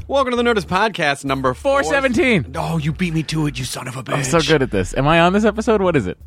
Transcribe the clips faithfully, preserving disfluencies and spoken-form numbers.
Welcome to the Nerdist Podcast, number four seventeen. Oh, you beat me to it, you son of a bitch. I'm so good at this. Am I on this episode? What is it?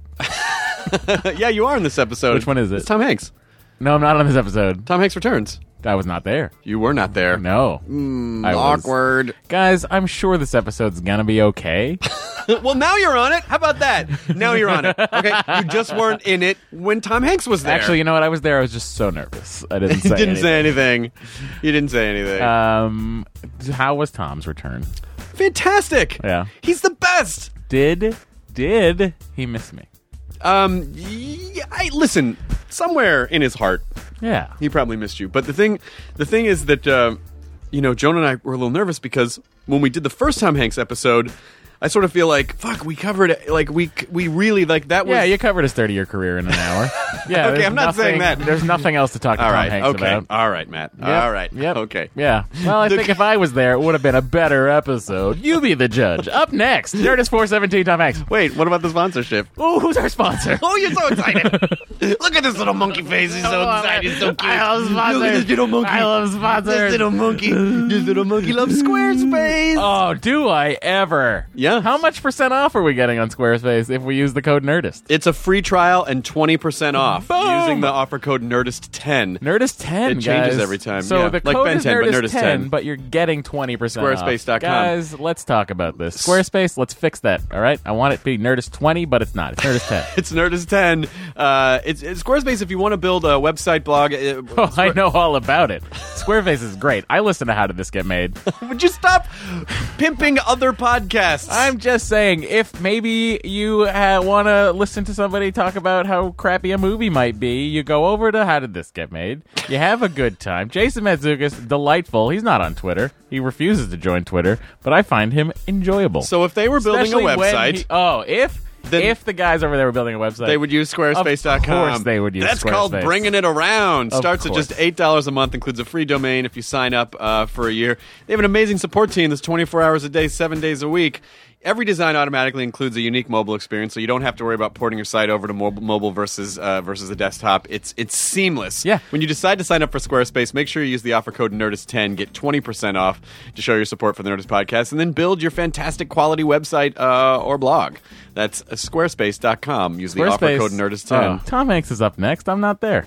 Yeah, you are in this episode. Which one is it? It's Tom Hanks. No, I'm not on this episode. Tom Hanks returns. I was not there. You were not there. No. Mm, I was. awkward. Guys, I'm sure this episode's gonna be okay. Well, now you're on it. How about that? Now you're on it. Okay, you just weren't in it when Tom Hanks was there. Actually, you know what? I was there. I was just so nervous. I didn't say You didn't anything. say anything. You didn't say anything. Um, how was Tom's return? Fantastic. Yeah. He's the best. Did, did he miss me? Um, yeah, I, listen, somewhere in his heart, Yeah. he probably missed you. But the thing, the thing is that, uh, you know, Jonah and I were a little nervous because when we did the first Tom Hanks episode, I sort of feel like, fuck, we covered it. Like, we we really, like, that was... Yeah, you covered his thirty-year career in an hour. Yeah. Okay, there's I'm not nothing- saying that. There's nothing else to talk to All Tom right, Hanks okay. about. All right, Matt. Yep. All right. Yep. Okay. Yeah. Well, I The- think if I was there, it would have been a better episode. You be the judge. Up next, Nerdist four seventeen, Tom Hanks. Wait, what about the sponsorship? Oh, who's our sponsor? Oh, you're so excited. Look at this little monkey face. He's so Oh, excited. He's so cute. I love sponsors. Look at this little monkey. I love sponsors. This little monkey. This little monkey loves Squarespace. Oh, do I ever? Yeah. How much percent off are we getting on Squarespace if we use the code Nerdist? It's a free trial and twenty percent off Boom! using the offer code Nerdist ten. Nerdist ten, It changes guys. every time, So yeah. the Like code Ben is ten, but Nerdist, Nerdist ten, ten. but you're getting twenty percent off. Squarespace dot com. Guys, let's talk about this. Squarespace, let's fix that, all right? I want it to be Nerdist twenty, but it's not. It's Nerdist ten. It's Nerdist ten. Uh, it's, it's Squarespace if you want to build a website, blog. Uh, Oh, I know all about it. Squarespace is great. I listen to How Did This Get Made. Would you stop pimping other podcasts? I'm just saying, if maybe you uh, want to listen to somebody talk about how crappy a movie might be, you go over to How Did This Get Made. You have a good time. Jason Mantzoukas, delightful. He's not on Twitter. He refuses to join Twitter, but I find him enjoyable. So if they were building Especially a when website, he- oh, if Then- if the guys over there were building a website, they would use Squarespace dot com. Of course they would use That's Squarespace. called bringing it around. Of Starts at course. just eight dollars a month, includes a free domain if you sign up uh, for a year. They have an amazing support team that's twenty-four hours a day, seven days a week. Every design automatically includes a unique mobile experience, so you don't have to worry about porting your site over to mobile, mobile versus uh, versus the desktop. It's it's seamless. Yeah. When you decide to sign up for Squarespace, make sure you use the offer code Nerdist ten, get twenty percent off to show your support for the Nerdist Podcast, and then build your fantastic quality website uh, or blog. That's uh, squarespace dot com. Use the offer Squarespace. code Nerdist ten. Oh, Tom Hanks is up next. I'm not there.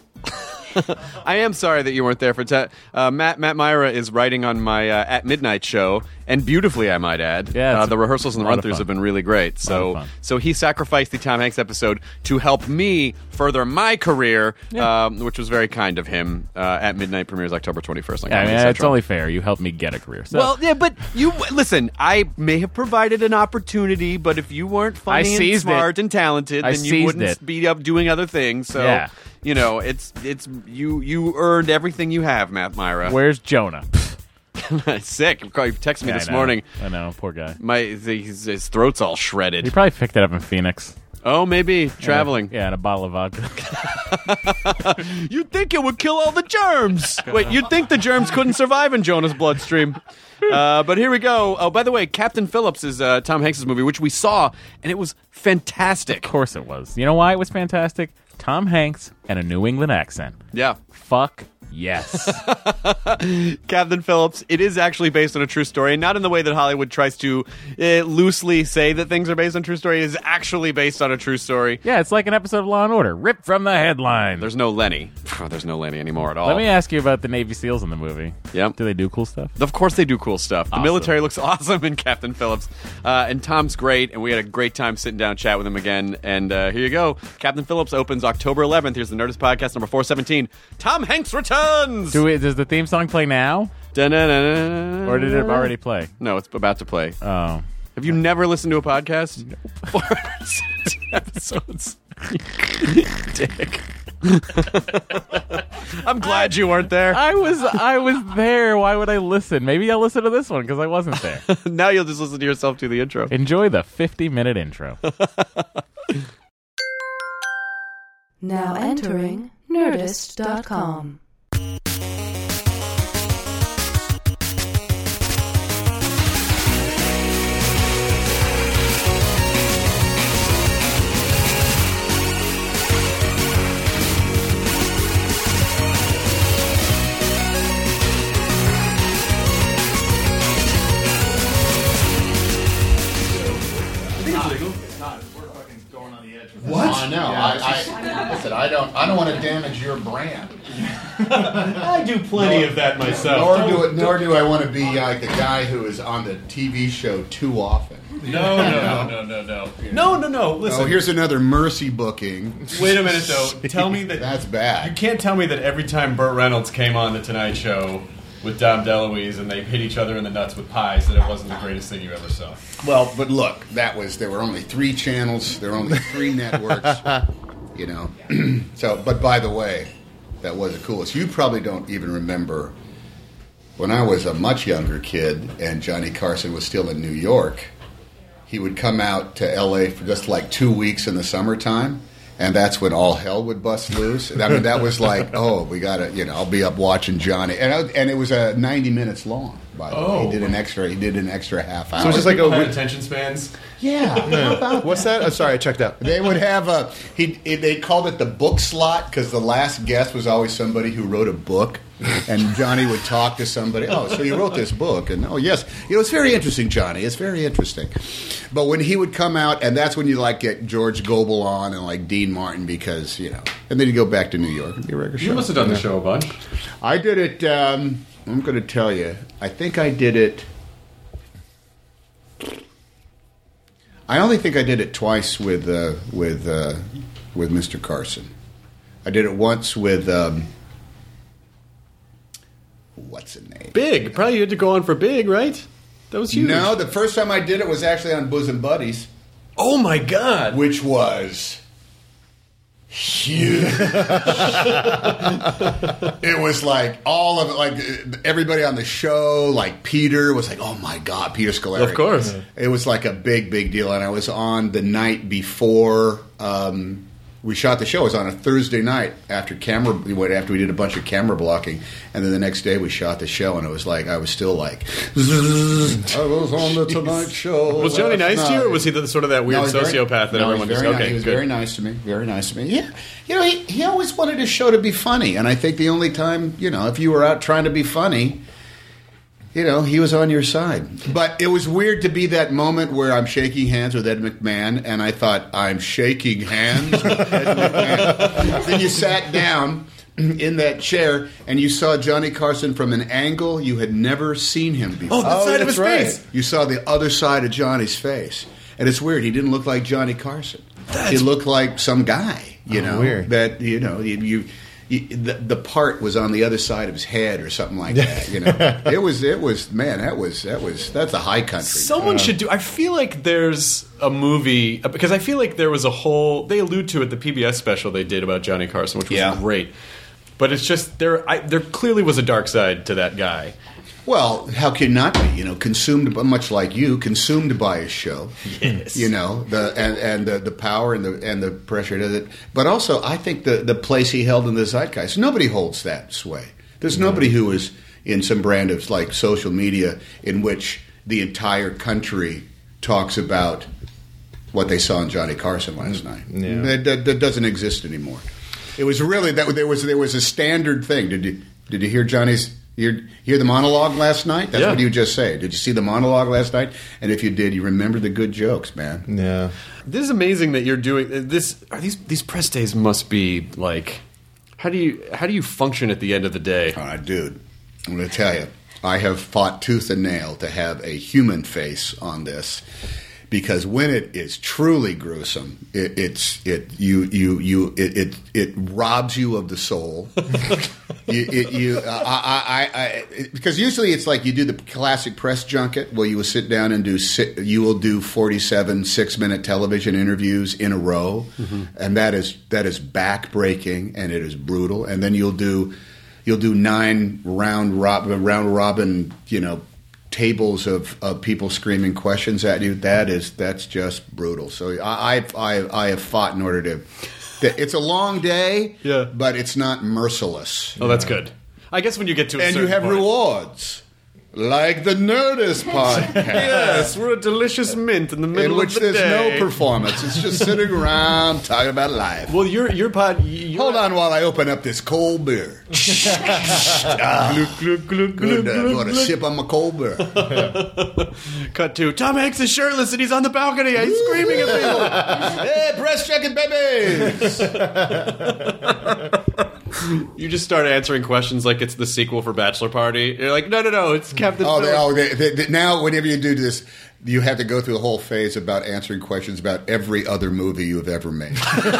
I am sorry that you weren't there for te- uh, Matt. Matt Myra is writing on my uh, At Midnight show, and beautifully, I might add. Yeah, uh, it's the rehearsals and the a lot of run-throughs fun. have been really great. of So, fun. so he sacrificed the Tom Hanks episode to help me further my career, Yeah. um, which was very kind of him. Uh, At Midnight premieres October twenty-first. On Yeah, I mean, Comedy it's Central. only fair. You helped me get a career. So. Well, yeah, but you listen. I may have provided an opportunity, but if you weren't funny I and seized smart it. and talented, I then you seized wouldn't it. be up doing other things. So, Yeah. you know, it's it's you you earned everything you have, Matt Myra. Where's Jonah? Sick. You texted me Yeah, this I know. morning. I know, poor guy. My his, his throat's all He shredded. probably picked it up in Phoenix. Oh, maybe traveling. Yeah, and a bottle of vodka. You'd think it would kill all the germs. Wait, you'd think the germs couldn't survive in Jonah's bloodstream. Uh, but here we go. Oh, by the way, Captain Phillips is uh, Tom Hanks' movie, which we saw, and it was fantastic. Of course it was. You know why it was fantastic? Tom Hanks and a New England accent. Yeah. Fuck yes. Captain Phillips, it is actually based on a true story, not in the way that Hollywood tries to uh, loosely say that things are based on true story. It is actually based on a true story. Yeah, it's like an episode of Law and Order, ripped from the headline. There's no Lenny. There's no Lenny anymore at all. Let me ask you about the Navy SEALs in the movie. Yep. Do they do cool stuff? Of course they do cool stuff. The Awesome. military looks awesome in Captain Phillips. Uh, and Tom's great, and we had a great time sitting down chat with him again. And uh, here you go. Captain Phillips opens October eleventh. Here's the Nerdist Podcast number four seventeen. Tom Hanks returns! Do we, does the theme song play now? Da-na-na-na-na. Or did it already play? No, it's about to play. Oh. Have you never listened to a podcast? four seventeen episodes. Dick. I'm glad you weren't there. I was I was there. Why would I listen? Maybe I'll listen to this one because I wasn't there. Now you'll just listen to yourself do the intro. Enjoy the fifty-minute intro. Now entering Nerdist dot com. What? I know. I, I, listen, I don't. I don't want to damage your brand. I do plenty nor, of that myself. Nor do it. Nor do I want to be like the guy who is on the T V show too often. No, no, no, no, no, no, no, no, no. Listen. Oh, here's another Mercy booking. Wait a minute, though. Tell me that that's bad. You can't tell me that every time Burt Reynolds came on the Tonight Show with Dom DeLuise and they hit each other in the nuts with pies that it wasn't the greatest thing you ever saw. Well, but look, that was there were only three channels, there were only three networks, you know. So, but by the way, that was the coolest. You probably don't even remember when I was a much younger kid and Johnny Carson was still in New York. He would come out to L A for just like two weeks in the summertime. And that's when all hell would bust loose. I mean, that was like, oh, we got to, you know, I'll be up watching Johnny. And I, and it was uh, ninety minutes long, by the oh. way. He did an extra, he did an extra half hour. So it's just like a had attention spans. Yeah. How about What's that? I'm sorry, I checked out. They would have a, he, they called it the book slot because the last guest was always somebody who wrote a book. And Johnny would talk to somebody. Oh, so you wrote this book. And, oh, yes. You know, it's very interesting, Johnny. It's very interesting. But when he would come out, and that's when you, like, get George Gobel on and, like, Dean Martin because, you know. And then you go back to New York and be a regular show. You must have done the show a bunch. I did it, um, I'm going to tell you. I think I did it. I only think I did it twice with, uh, with, uh, with Mister Carson. I did it once with... Um, what's the name? Big. Probably you had to go on for Big, right? That was huge. No, the first time I did it was actually on Bosom Buddies. Oh, my God. Which was huge. It was like all of it, like everybody on the show, like Peter was like, oh, my God, Peter Scolari. Of course. It was like a big, big deal. And I was on the night before... Um, we shot the show. It was on a Thursday night after camera. After we did a bunch of camera blocking, and then the next day we shot the show, and it was like I was still like, I was on the Tonight Show. Was Johnny nice night. to you, or was he the, sort of that weird no, sociopath very, that no, everyone just nice. okay? He was good. very nice to me. Very nice to me. Yeah, you know, he he always wanted his show to be funny, and I think the only time, you know, if you were out trying to be funny. You know, he was on your side. But it was weird to be that moment where I'm shaking hands with Ed McMahon, and I thought, I'm shaking hands with Ed McMahon. Then you sat down in that chair, and you saw Johnny Carson from an angle you had never seen him before. Oh, the Oh, side of his that's right. face. You saw the other side of Johnny's face. And it's weird. He didn't look like Johnny Carson. That's- he looked like some guy, you Oh, know. weird. That, you know, you... you The, the part was on the other side of his head, or something like that. You know, it was. It was. Man, that was. That was. That's a high country. Someone should do. I feel like there's a movie because I feel like there was a whole. They allude to it the P B S special they did about Johnny Carson, which was Yeah. great. But it's just there. I, there clearly was a dark side to that guy. Well, how can you not be? You know, consumed, much like you, consumed by his show. Yes. You know, the and and the, the power and the and the pressure to it. But also, I think the the place he held in the zeitgeist. Nobody holds that sway. There's nobody who is in some brand of like social media in which the entire country talks about what they saw in Johnny Carson last night. Yeah. That, that, that doesn't exist anymore. It was really that there was there was a standard thing. Did you did you hear Johnny's? You hear the monologue last night? That's Yeah. what you just say. Did you see the monologue last night? And if you did, you remember the good jokes, man. Yeah. This is amazing that you're doing this. Are these these press days must be like. How do you how do you function at the end of the day? Uh, dude, I'm going to tell you, I have fought tooth and nail to have a human face on this. Because when it is truly gruesome, it, it's it you you you it it, it robs you of the soul. you, it, you I, I, I, I because usually it's like you do the classic press junket. Well, you will sit down and do you will do forty-seven six minute television interviews in a row, mm-hmm. and that is that is backbreaking and it is brutal. And then you'll do you'll do nine round robin round robin you know. tables of, of people screaming questions at you. That is that's just brutal. So I I I have fought in order to. It's a long day, Yeah. but it's not merciless. Oh, that's good. I guess when you get to a And you certain have point- rewards. like the Nerdist podcast. Yes, we're a delicious mint in the middle In which of the there's day. no performance. It's just sitting around talking about life. Well, your your pod. Your, Hold on while I open up this cold beer. ah, Glug, glug, good. glug, I glug, want to glug. sip on my cold beer. Cut to Tom Hanks is shirtless and he's on the balcony. He's screaming at people. Hey, breast checking babies! You just start answering questions like it's the sequel for Bachelor Party. You're like, no, no, no, it's Captain. Oh, they, Phillips. oh they, they, they, now whenever you do this, you have to go through a whole phase about answering questions about every other movie you've ever made.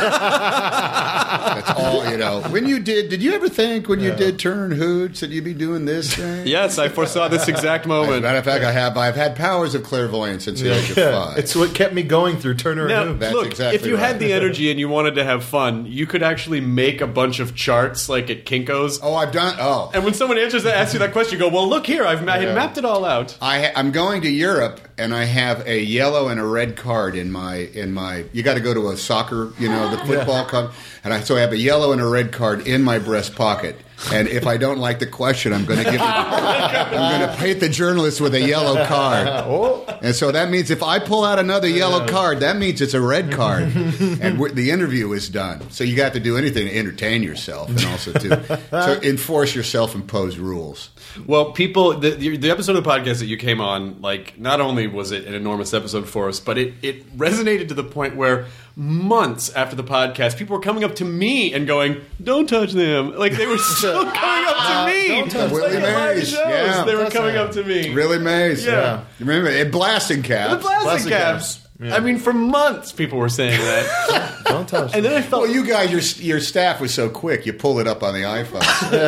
That's all, you know. When you did, did you ever think when you Yeah. did Turner and Hooch that you'd be doing this thing? Yes, I foresaw this exact As a moment. matter of fact, I have. I've had powers of clairvoyance since the age of five. It's what kept me going through Turner Now, and Hooch. That's look, exactly if you right. had the energy and you wanted to have fun, you could actually make a bunch of charts like at Kinko's. Oh, I've done. Oh, And when someone answers that, asks you that question, you go, well, look here, I've ma- I had Yeah. mapped it all out. I ha- I'm going to Europe, and I have a yellow and a red card in my in my. You got to go to a soccer, you know, the football club, and I so I have a yellow and a red card in my breast pocket. And if I don't like the question, I'm going to give. It, I'm going to paint the journalist with a yellow card. Oh, And so that means if I pull out another yellow card, that means it's a red card, and we're, the interview is done. So you got to do anything to entertain yourself, and also to, to enforce your self-imposed rules. Well, people, the, the the episode of the podcast that you came on, like, not only was it an enormous episode for us, but it, it resonated to the point where months after the podcast, people were coming up to me and going, "Don't touch them!" Like they were still coming up to me. Don't touch Willie Like, live Mays, shows, yeah. they were That's coming right. up to me. Really, Mays? Yeah. You remember it? Blasting The caps. plastic Plastic caps. caps. Yeah. I mean, for months, people were saying that, don't touch. and then I felt. Well, you guys, your your staff was so quick. You pulled it up on the iPhone.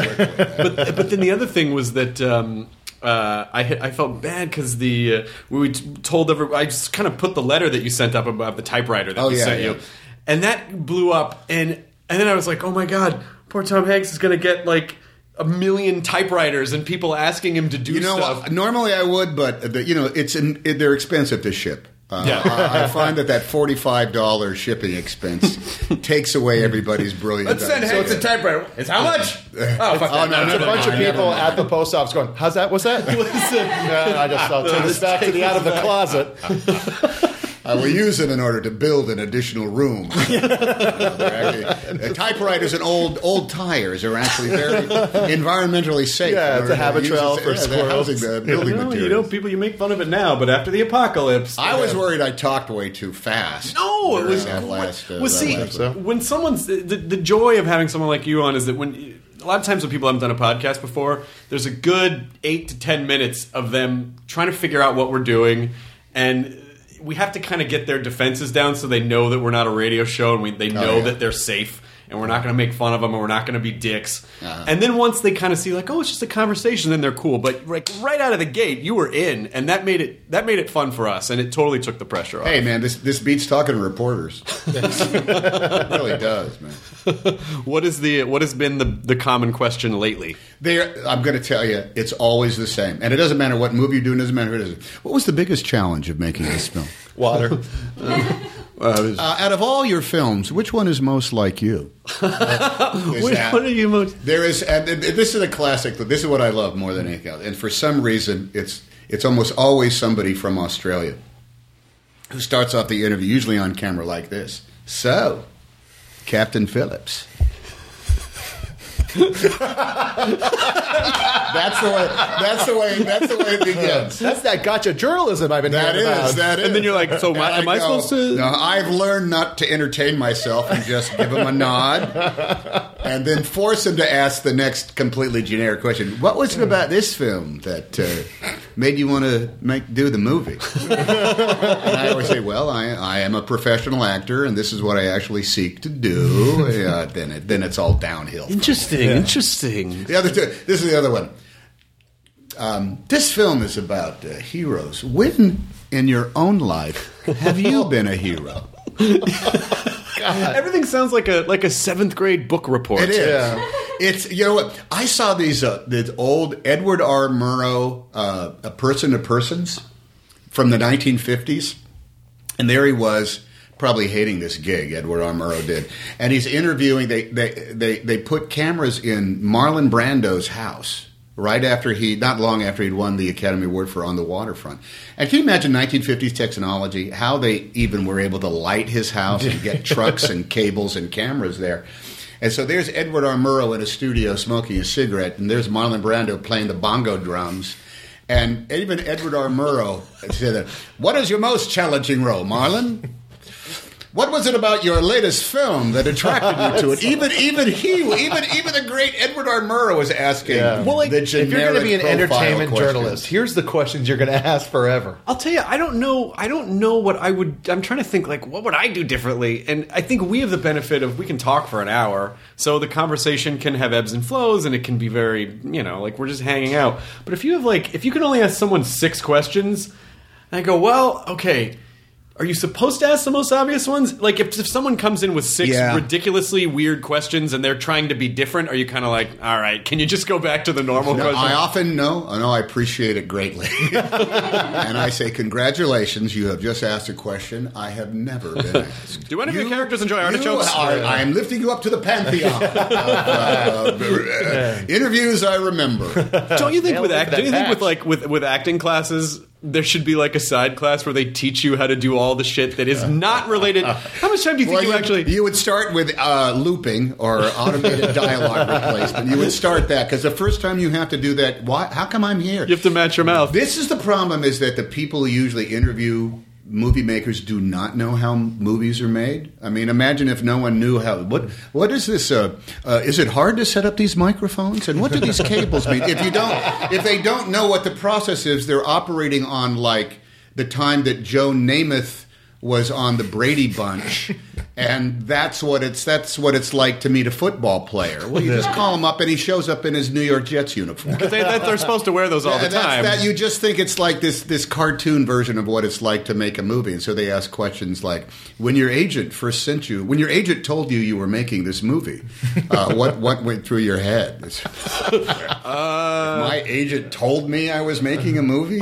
but, but then the other thing was that um, uh, I I felt bad because the uh, we t- told everybody. I just kind of put the letter that you sent up about the typewriter that Oh, we yeah, sent yeah. you, and that blew up. And and then I was like, oh my god, poor Tom Hanks is going to get like a million typewriters and people asking him to do You know, stuff. normally I would, but the, you know, it's an, it, they're expensive to ship. Uh, Yeah. I, I find that that forty-five dollars shipping expense takes away everybody's brilliance. Let's send Hanks a typewriter. It's how much? Oh, fuck Oh, that. no, There's no, a no, bunch no, of never people mind. at the post office going, "How's that? What's that?" Yeah, I just I'll take this back to the out of the closet. I will use it in order to build an additional room. You know, they're actually, uh, typewriters and old old tires are actually very environmentally safe. Yeah, in it's a order to habit use trail it- for yeah, they're squirrels. housing the building No, materials. you know, people, you make fun of it now, but after the apocalypse, I was worried I talked way too fast. No, it during was. that last, uh, well, that see, last- so. when someone's the, the joy of having someone like you on is that when a lot of times when people haven't done a podcast before, there's a good eight to ten minutes of them trying to figure out what we're doing, and we have to kind of get their defenses down so they know that we're not a radio show and we, they know yeah. that they're safe. And we're not going to make fun of them, and we're not going to be dicks. Uh-huh. And then once they kind of see, like, oh, it's just a conversation, then they're cool. But like right out of the gate, you were in, and that made it that made it fun for us, and it totally took the pressure off. Hey, man, this this beats talking to reporters. It really does, man. What is the what has been the the common question lately? There, I'm going to tell you, it's always the same, and it doesn't matter what movie you do. It doesn't matter who it is. What was the biggest challenge of making this film? Water. Uh, out of all your films, which one is most like you? Is Which that- one are you most? There is, and this is a classic. This is what I love more than anything else. And for some reason, it's it's almost always somebody from Australia who starts off the interview, usually on camera like this. So, Captain Phillips. That's the way. That's the way. That's the way it begins. That's that gotcha journalism I've been That hearing about. is. That is. And then you're like, so am I- And am I go, supposed to- No, I've learned not to entertain myself and just give him a nod, and then force him to ask the next completely generic question. What was it about this film that uh, made you want to make do the movie? And I always say, well, I, I am a professional actor, and this is what I actually seek to do. Yeah, then it, then it's all downhill. Interesting, interesting. The other two, this is the other one. Um, this film is about uh, heroes. When in your own life have you been a hero? Everything sounds like a like a seventh grade book report. It is. Yeah. It's you know what I saw these uh, these old Edward R. Murrow uh, a person to persons from the nineteen fifties, and there he was. Probably hating this gig, Edward R. Murrow did, and he's interviewing. They they they they put cameras in Marlon Brando's house, right after he, not long after he'd won the Academy Award for On the Waterfront. And can you imagine nineteen fifties technology, how they even were able to light his house and get trucks and cables and cameras there. And so there's Edward R. Murrow in a studio smoking a cigarette, and there's Marlon Brando playing the bongo drums. And even Edward R. Murrow said, "What is your most challenging role, Marlon? What was it about your latest film that attracted you to it?" Even even he, even even the great Edward R. Murrow was asking Yeah. the Well, like, generic if you're going to be an profile entertainment questions. journalist, here's the questions you're going to ask forever. I'll tell you, I don't know. I don't know what I would. I'm trying to think, like, what would I do differently? And I think we have the benefit of we can talk for an hour, so the conversation can have ebbs and flows, and it can be very, you know, like we're just hanging out. But if you have like, if you can only ask someone six questions, and I go, well, okay. Are you supposed to ask the most obvious ones? Like, if, if someone comes in with six Yeah. ridiculously weird questions and they're trying to be different, are you kind of like, all right, can you just go back to the normal No, question? I often know. I know. I appreciate it greatly, and I say, "Congratulations! You have just asked a question I have never been asked." Do any of your You- characters enjoy you artichokes? are- I am lifting you up to the pantheon of uh, uh, interviews I remember. Don't you think Nailed with it act? with Don't you that think with patch. like with with acting classes, there should be like a side class where they teach you how to do all the shit that is not related? How much time do you think Well, you actually? you would start with uh, looping or automated dialogue replacement. You would start that because the first time you have to do that, why? How come I'm here? You have to match your mouth. This is the problem: is that the people who usually interview movie makers do not know how movies are made. I mean, imagine if no one knew how. What what is this? Uh, uh, is it hard to set up these microphones? And what do these cables mean? If you don't, if they don't know what the process is, they're operating on like the time that Joe Namath was on the Brady Bunch, and that's what it's that's what it's like to meet a football player. Well, you just call him up, and he shows up in his New York Jets uniform. They, that, they're supposed to wear those all the And that's time. that you just think it's like this this cartoon version of what it's like to make a movie, and so they ask questions like, "When your agent first sent you, when your agent told you you were making this movie, uh, what what went through your head?" Uh, My agent told me I was making a movie.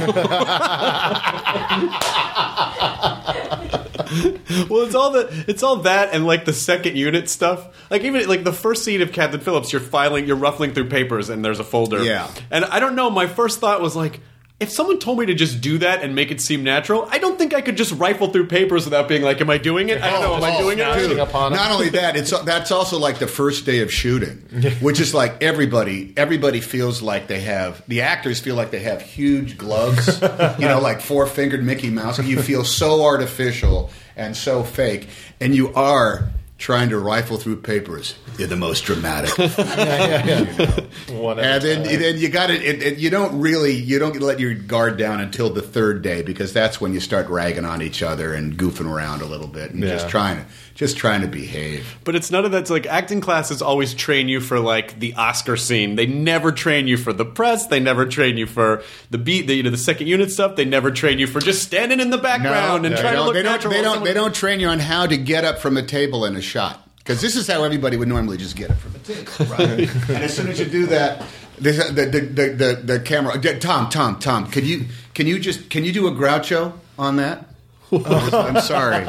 well, it's all the it's all that and like the second unit stuff. Like even like the first scene of Captain Phillips, you're filing, you're ruffling through papers, and there's a folder. Yeah. And I don't know. My first thought was like, if someone told me to just do that and make it seem natural, I don't think I could just rifle through papers without being like, "Am I doing it? I don't know. Am I doing it?" Dude, Right? upon it. Not only that, it's that's also like the first day of shooting, which is like everybody everybody feels like they have the actors feel like they have huge gloves, you know, like four fingered Mickey Mouse. And you feel so artificial and so fake, and you are trying to rifle through papers. You're the most dramatic. One at And a then, time. then you got it, it, it. You don't really, you don't let your guard down until the third day because that's when you start ragging on each other and goofing around a little bit and Yeah. just trying to, just trying to behave. But it's none of that. It's like acting classes always train you for like the Oscar scene. They never train you for the press. They never train you for the beat, the, you know, the second unit stuff. They never train you for just standing in the background and they trying to don't- look they don't, natural. They while don't. They someone- don't train you on how to get up from a table in a shot because this is how everybody would normally just get up from a table, right? And as soon as you do that, this, the, the, the, the, the camera. Tom, Tom, Tom, can you can you just can you do a Groucho on that? I'm sorry.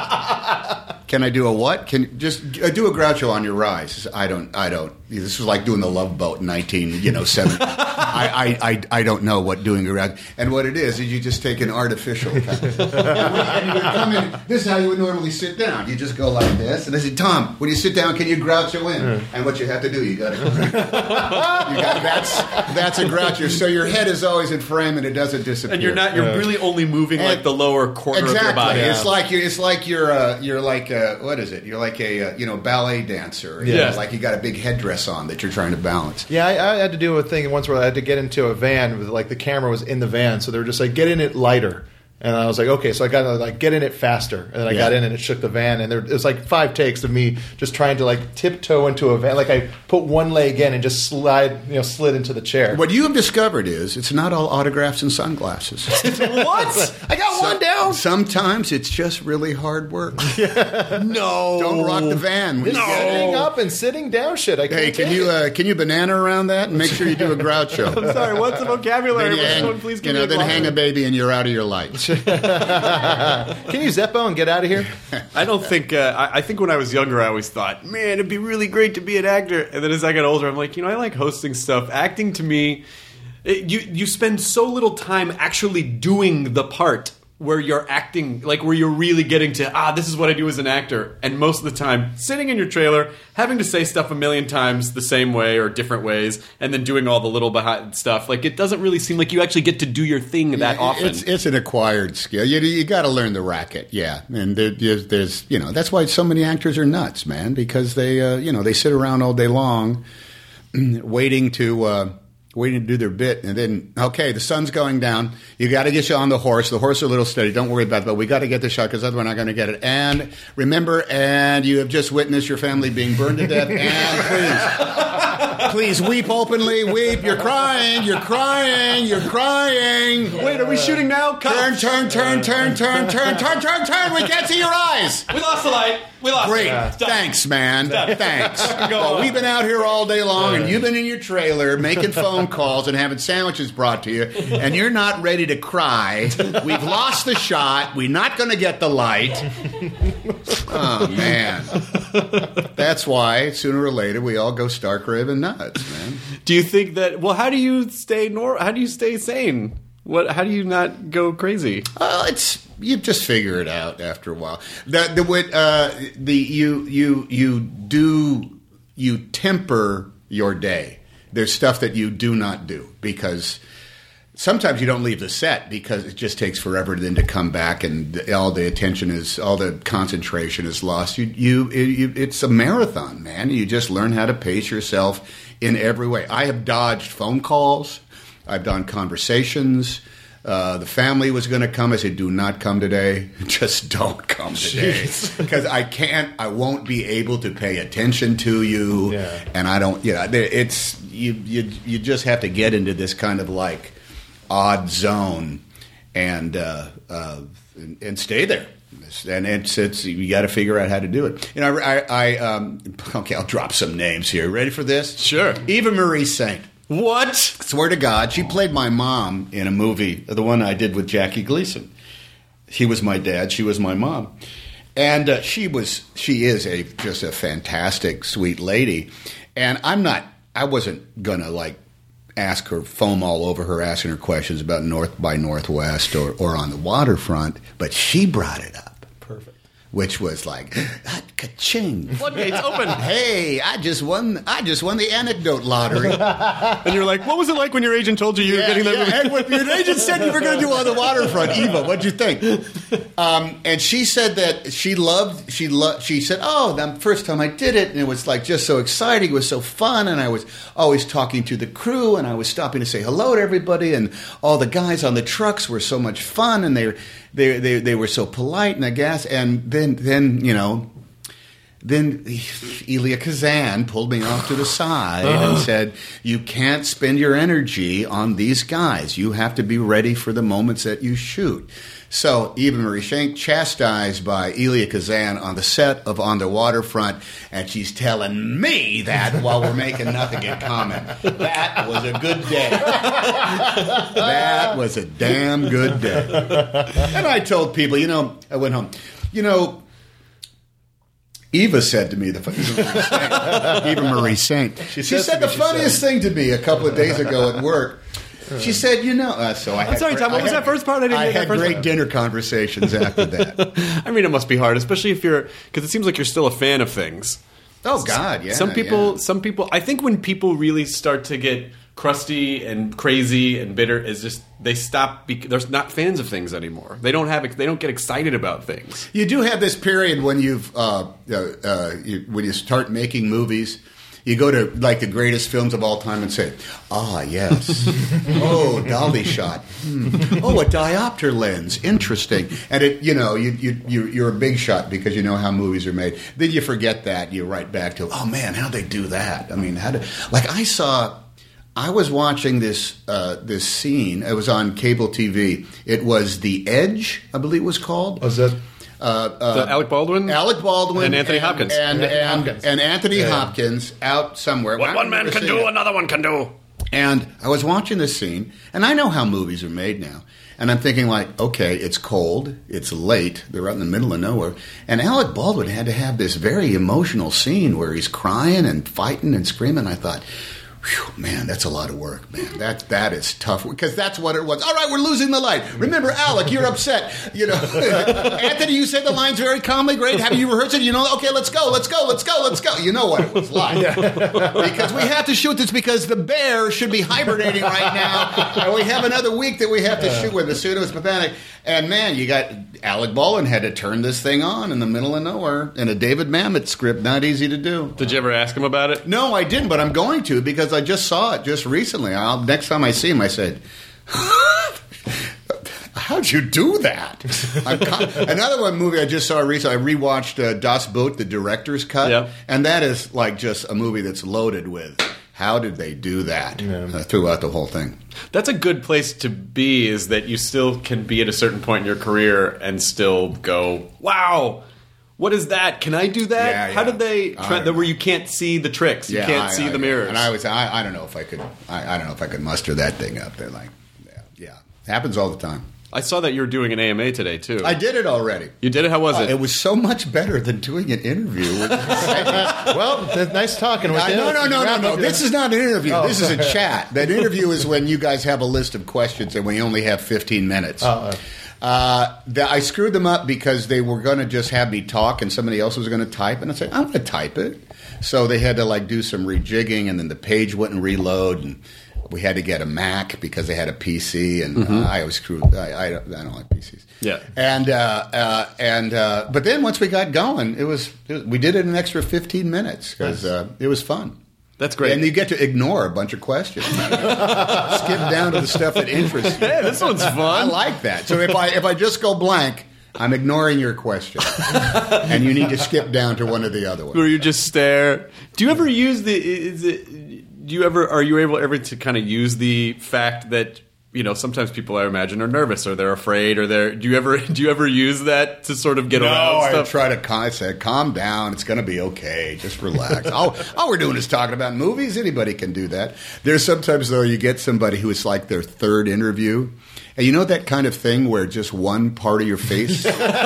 Can I do a what? Can just uh, do a Groucho on your rise? I don't. I don't. This was like doing the Love Boat in nineteen, you know, seventy. I, I, I, I don't know what doing a Groucho. And what it is is you just take an artificial. Kind of, and you would come in. This is how you would normally sit down. You just go like this, and they say, "Tom, when you sit down, can you Groucho in?" Mm. And what you have to do, you got to. you got that's that's a Groucho. So your head is always in frame, and it doesn't disappear. and you're not. You're really only moving like And- the lower quarter Exactly. of your body. It's like you're. It's like you're. Uh, you're like. Uh, what is it? You're like a uh, you know ballet dancer. You Yeah. know, like you got a big headdress on that you're trying to balance. Yeah, I, I had to do a thing once where I had to get into a van with like the camera was in the van, so they were just like, "Get in it lighter." And I was like, okay, so I got to like get in it faster, and then I Yeah. got in and it shook the van, and there it was like five takes of me just trying to like tiptoe into a van, like I put one leg in and just slide, you know, slid into the chair. What you have discovered is it's not all autographs and sunglasses. What? I got one down. Sometimes it's just really hard work. No. Don't rock the van. When This you get it. sitting up and sitting down shit. I can't Hey, can take you it. uh, can you banana around that and make sure you do a Groucho? I'm sorry. What's the vocabulary? Then you Will hang, someone please you give know, me a then gloss? hang a baby and you're out of your lights. Can you Zeppo and get out of here? I don't think. Uh, I, I think when I was younger, I always thought, "Man, it'd be really great to be an actor." And then as I got older, I'm like, you know, I like hosting stuff. Acting to me, it, you you spend so little time actually doing the part where you're acting, like where you're really getting to, ah, this is what I do as an actor. And most of the time, sitting in your trailer, having to say stuff a million times the same way or different ways, and then doing all the little behind stuff. Like, it doesn't really seem like you actually get to do your thing that Yeah, often. It's, it's an acquired skill. You, you got to learn the racket, yeah. And there, there's, there's, you know, that's why so many actors are nuts, man, because they, uh, you know, they sit around all day long waiting to... Uh, waiting to do their bit, and then, okay, the sun's going down. You got to get you on the horse. The horse is a little steady. Don't worry about it, but we got to get the shot because otherwise we're not going to get it. And remember, and you have just witnessed your family being burned to death. And please, please weep openly. Weep. You're crying. You're crying. You're crying. Wait, are we shooting now? Cut. Turn, turn, turn, turn, turn, turn, turn, turn, turn. We can't see your eyes. We lost the light. We lost Great. it. Thanks, man. Thanks. Go Well, on. we've been out here all day long, and you've been in your trailer making phone calls and having sandwiches brought to you, and you're not ready to cry. We've lost the shot. We're not going to get the light. Oh, man. That's why, sooner or later, we all go stark raving nuts, man. Do you think that? Well, how do you stay nor? How do you stay sane? What? How do you not go crazy? Well, it's you just figure it out after a while. The the what, uh, the you you you do you temper your day. There's stuff that you do not do because sometimes you don't leave the set because it just takes forever then to come back and all the attention is all the concentration is lost. You you, you it's a marathon, man. You just learn how to pace yourself in every way. I have dodged phone calls. I've done conversations. Uh, the family was going to come. I said, do not come today. Just don't come today. Because I can't, I won't be able to pay attention to you. Yeah. And I don't, you know, it's, you, you, you just have to get into this kind of like odd zone and, uh, uh, and, and stay there. And it's, it's you got to figure out how to do it. You know, I, I um, okay, I'll drop some names here. Ready for this? Sure. Eva Marie Saint. What? Swear to God, she played my mom in a movie, the one I did with Jackie Gleason. He was my dad, she was my mom. And uh, she was, she is a just a fantastic, sweet lady. And I'm not, I wasn't going to like ask her, foam all over her, asking her questions about North by Northwest or, or on the waterfront, but she brought it up. Perfect. Which was like, ah, ka-ching. Floodgates open. Hey, I just won, I just won the anecdote lottery. And you're like, what was it like when your agent told you you were getting that movie? And when your agent said you were going to do On the Waterfront, Eva, what'd you think? Um, and she said that she loved, she loved, she said, oh, the first time I did it, and it was like just so exciting, it was so fun, and I was always talking to the crew, and I was stopping to say hello to everybody, and all the guys on the trucks were so much fun, and they were, they, they, they were so polite, and I guess, and then, then, you know, then Elia Kazan pulled me off to the side and said, you can't spend your energy on these guys. You have to be ready for the moments that you shoot. So Eva Marie Saint chastised by Elia Kazan on the set of On the Waterfront, and she's telling me that while we're making nothing in common. That was a good day. That was a damn good day. And I told people, you know, I went home, you know, Eva said to me, the Eva Marie Saint, she, she said the funniest thing to me a couple of days ago at work. She said, you know, uh, so I I'm had sorry, great- Tom, what I was had- that first part? I didn't I get that had first great part. dinner conversations after that. I mean, it must be hard, especially if you're, because it seems like you're still a fan of things. Oh, God, yeah. Some people, yeah. some people, I think when people really start to get crusty and crazy and bitter, is just they stop. Be, they're not fans of things anymore. They don't have. They don't get excited about things. You do have this period when you've uh, uh, uh, you, when you start making movies. You go to like the greatest films of all time and say, "Ah, yes, oh, dolly shot, hmm. oh, a diopter lens, interesting." And it, you know, you you you you're a big shot because you know how movies are made. Then you forget that. You right back to, "Oh man, how'd they do that?" I mean, how did like I saw. I was watching this uh, this scene. It was on cable T V. It was The Edge, I believe it was called. Was that? Uh, uh, The Alec Baldwin, Alec Baldwin, And Anthony Hopkins. and And and, Hopkins. and Anthony Yeah. Hopkins out somewhere. What I one man remember can seeing do, it. another one can do. And I was watching this scene, and I know how movies are made now. And I'm thinking, like, okay, it's cold, it's late, they're out in the middle of nowhere. And Alec Baldwin had to have this very emotional scene where he's crying and fighting and screaming. I thought, whew, man, that's a lot of work, man. That that is tough, because that's what it was. All right, we're losing the light. Remember, Alec, you're upset. You know, Anthony, you said the lines very calmly. Great. Have you rehearsed it? You know, okay, let's go, let's go, let's go, let's go. You know what it was like. Because we have to shoot this because the bear should be hibernating right now, and we have another week that we have to shoot with. The suit was pathetic. And man, you got Alec Baldwin had to turn this thing on in the middle of nowhere in a David Mamet script. Not easy to do. Did you ever ask him about it? No, I didn't, but I'm going to, because I just saw it just recently. I'll, next time I see him, I said, how'd you do that? I'm con- Another one movie I just saw recently, I rewatched uh, Das Boot, the director's cut, Yep. and that is like just a movie that's loaded with how did they do that uh, throughout the whole thing. That's a good place to be, is that you still can be at a certain point in your career and still go, wow, what is that? Can I do that? Yeah, How yeah. did they try, I- where you can't see the tricks, you Yeah, can't I- see I- the mirrors. And I was, I, I don't know if I could, I, I don't know if I could muster that thing up there. Like, yeah, yeah, happens all the time. I saw that you were doing an A M A today, too. I did it already. You did it? How was Uh, it? it was so much better than doing an interview. With Well, th- nice talking with I, you. no, no, no, no, Wrap no. up This your- is not an interview. Oh. This is a chat. That interview is when you guys have a list of questions and we only have fifteen minutes. Oh, Uh, the, I screwed them up because they were going to just have me talk and somebody else was going to type. And I said, I'm going to type it. So they had to like do some rejigging, and then the page wouldn't reload. And we had to get a Mac because they had a P C. And Mm-hmm. uh, I was screwed. I, I, don't, I don't like P Cs. Yeah. And uh, uh, and uh, but then once we got going, it was, it was we did it an extra fifteen minutes because uh, it was fun. That's great. And you get to ignore a bunch of questions. Skip down to the stuff that interests you. Hey, this one's I fun. like that. So if I if I just go blank, I'm ignoring your question, and you need to skip down to one of the other ones. Where you just stare. Do you ever use the? Is it? Do you ever? Are you able ever to kind of use the fact that, you know, sometimes people, I imagine, are nervous or they're afraid or they're. Do you ever? Do you ever use that to sort of get No, around I stuff? try to cal- I said, calm down. It's going to be okay. Just relax. all, all we're doing is talking about movies. Anybody can do that. There's sometimes, though, you get somebody who is like their third interview. And you know that kind of thing where just one part of your face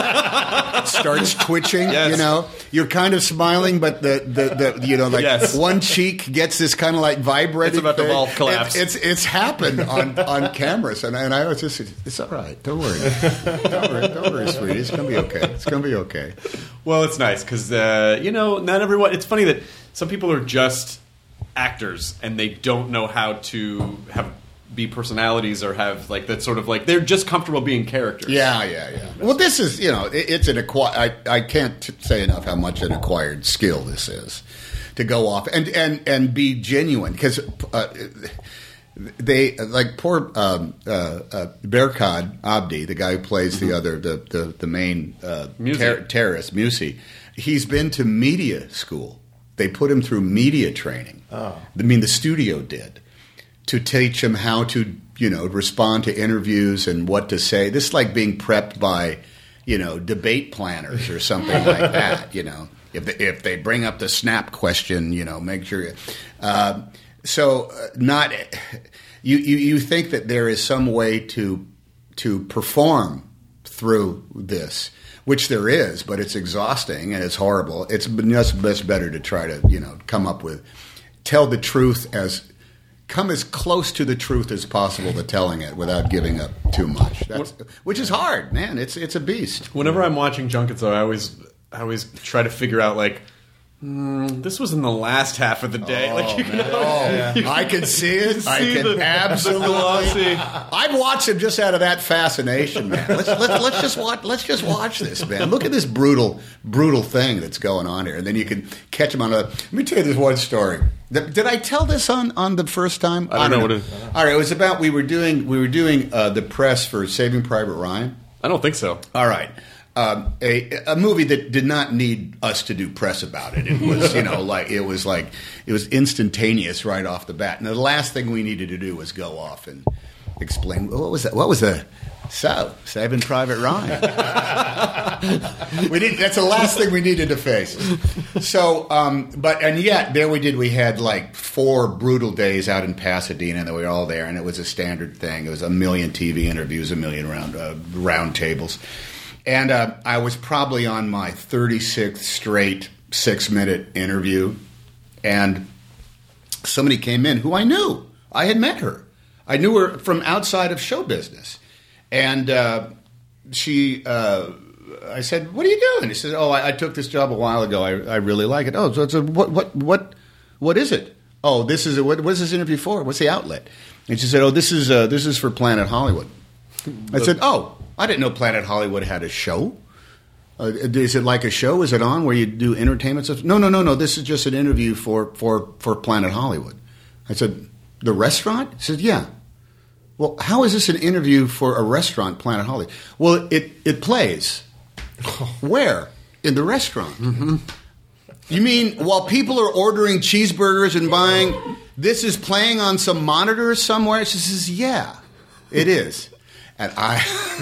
starts twitching? Yes. You know? You're kind of smiling, but the, the, the you know, like Yes. one cheek gets this kind of like vibrating It's about to thing. all collapse. It's, it's, it's happened on, on cameras. And, and I was just, it's all right. Don't worry. Don't worry, don't worry, sweetie. It's going to be okay. It's going to be okay. Well, it's nice because uh, you know, not everyone. It's funny that some people are just actors and they don't know how to have be personalities or have like that sort of like they're just comfortable being characters. Yeah, yeah, yeah. Well, this is, you know, it, it's an acquired. I, I can't t- say enough how much an acquired skill this is to go off and and and be genuine, because uh, they like poor um, uh, uh, Berkhad Abdi, the guy who plays the other the the, the main uh, Musi. ter- terrorist, Musi. He's been to media school. They put him through media training. Oh. I mean, the studio did, to teach him how to, you know, respond to interviews and what to say. This is like being prepped by, you know, debate planners or something like that, you know. If they, if they bring up the snap question, you know, make sure. You, uh, so uh, not you, you you think that there is some way to to perform through this, which there is, but it's exhausting and it's horrible. It's just much better to try to, you know, come up with, tell the truth as, come as close to the truth as possible to telling it without giving up too much. That's, which is hard, man. It's it's a beast. Whenever I'm watching junkets, though, I always I always try to figure out like. Mm, this was in the last half of the day. Oh, like you can, Oh, you I can see it. I see can the- the absolutely. glossy- I've watched him just out of that fascination, man. Let's let's let's just watch. Let's just watch this, man. Look at this brutal, brutal thing that's going on here, and then you can catch him on a. Let me tell you this one story. Did I tell this on, on the first time? I don't know what it- All right, it was about we were doing we were doing uh, the press for Saving Private Ryan. I don't think so. All right. Um, a, a movie that did not need us to do press about it. It was, you know, like it was like it was instantaneous right off the bat. And the last thing we needed to do was go off and explain what was that? What was the So, Saving Private Ryan. we need, that's the last thing we needed to face. So, um, but, and yet, there we did, we had like four brutal days out in Pasadena, and we were all there, and it was a standard thing. It was a million T V interviews, a million round, uh, round tables. And uh, I was probably on my thirty-sixth straight six-minute interview, and somebody came in who I knew. I had met her. I knew her from outside of show business. And uh, she, uh, I said, "What are you doing?" He said, "Oh, I, I took this job a while ago. I, I really like it." "Oh, so it's a, what, what, what, what is it?" "Oh, this is a, what, what is this interview for? What's the outlet?" And she said, "Oh, this is uh, this is for Planet Hollywood." I said, "Oh, I didn't know Planet Hollywood had a show. Uh, is it like a show? Is it on where you do entertainment stuff?" "No, no, no, no. This is just an interview for for for Planet Hollywood." I said, "The restaurant?" He said, "Yeah." "Well, how is this an interview for a restaurant, Planet Hollywood?" "Well, it, it plays." "Where?" "In the restaurant." Mm-hmm. "You mean while people are ordering cheeseburgers and buying, this is playing on some monitors somewhere?" She says, "Yeah, it is." And I,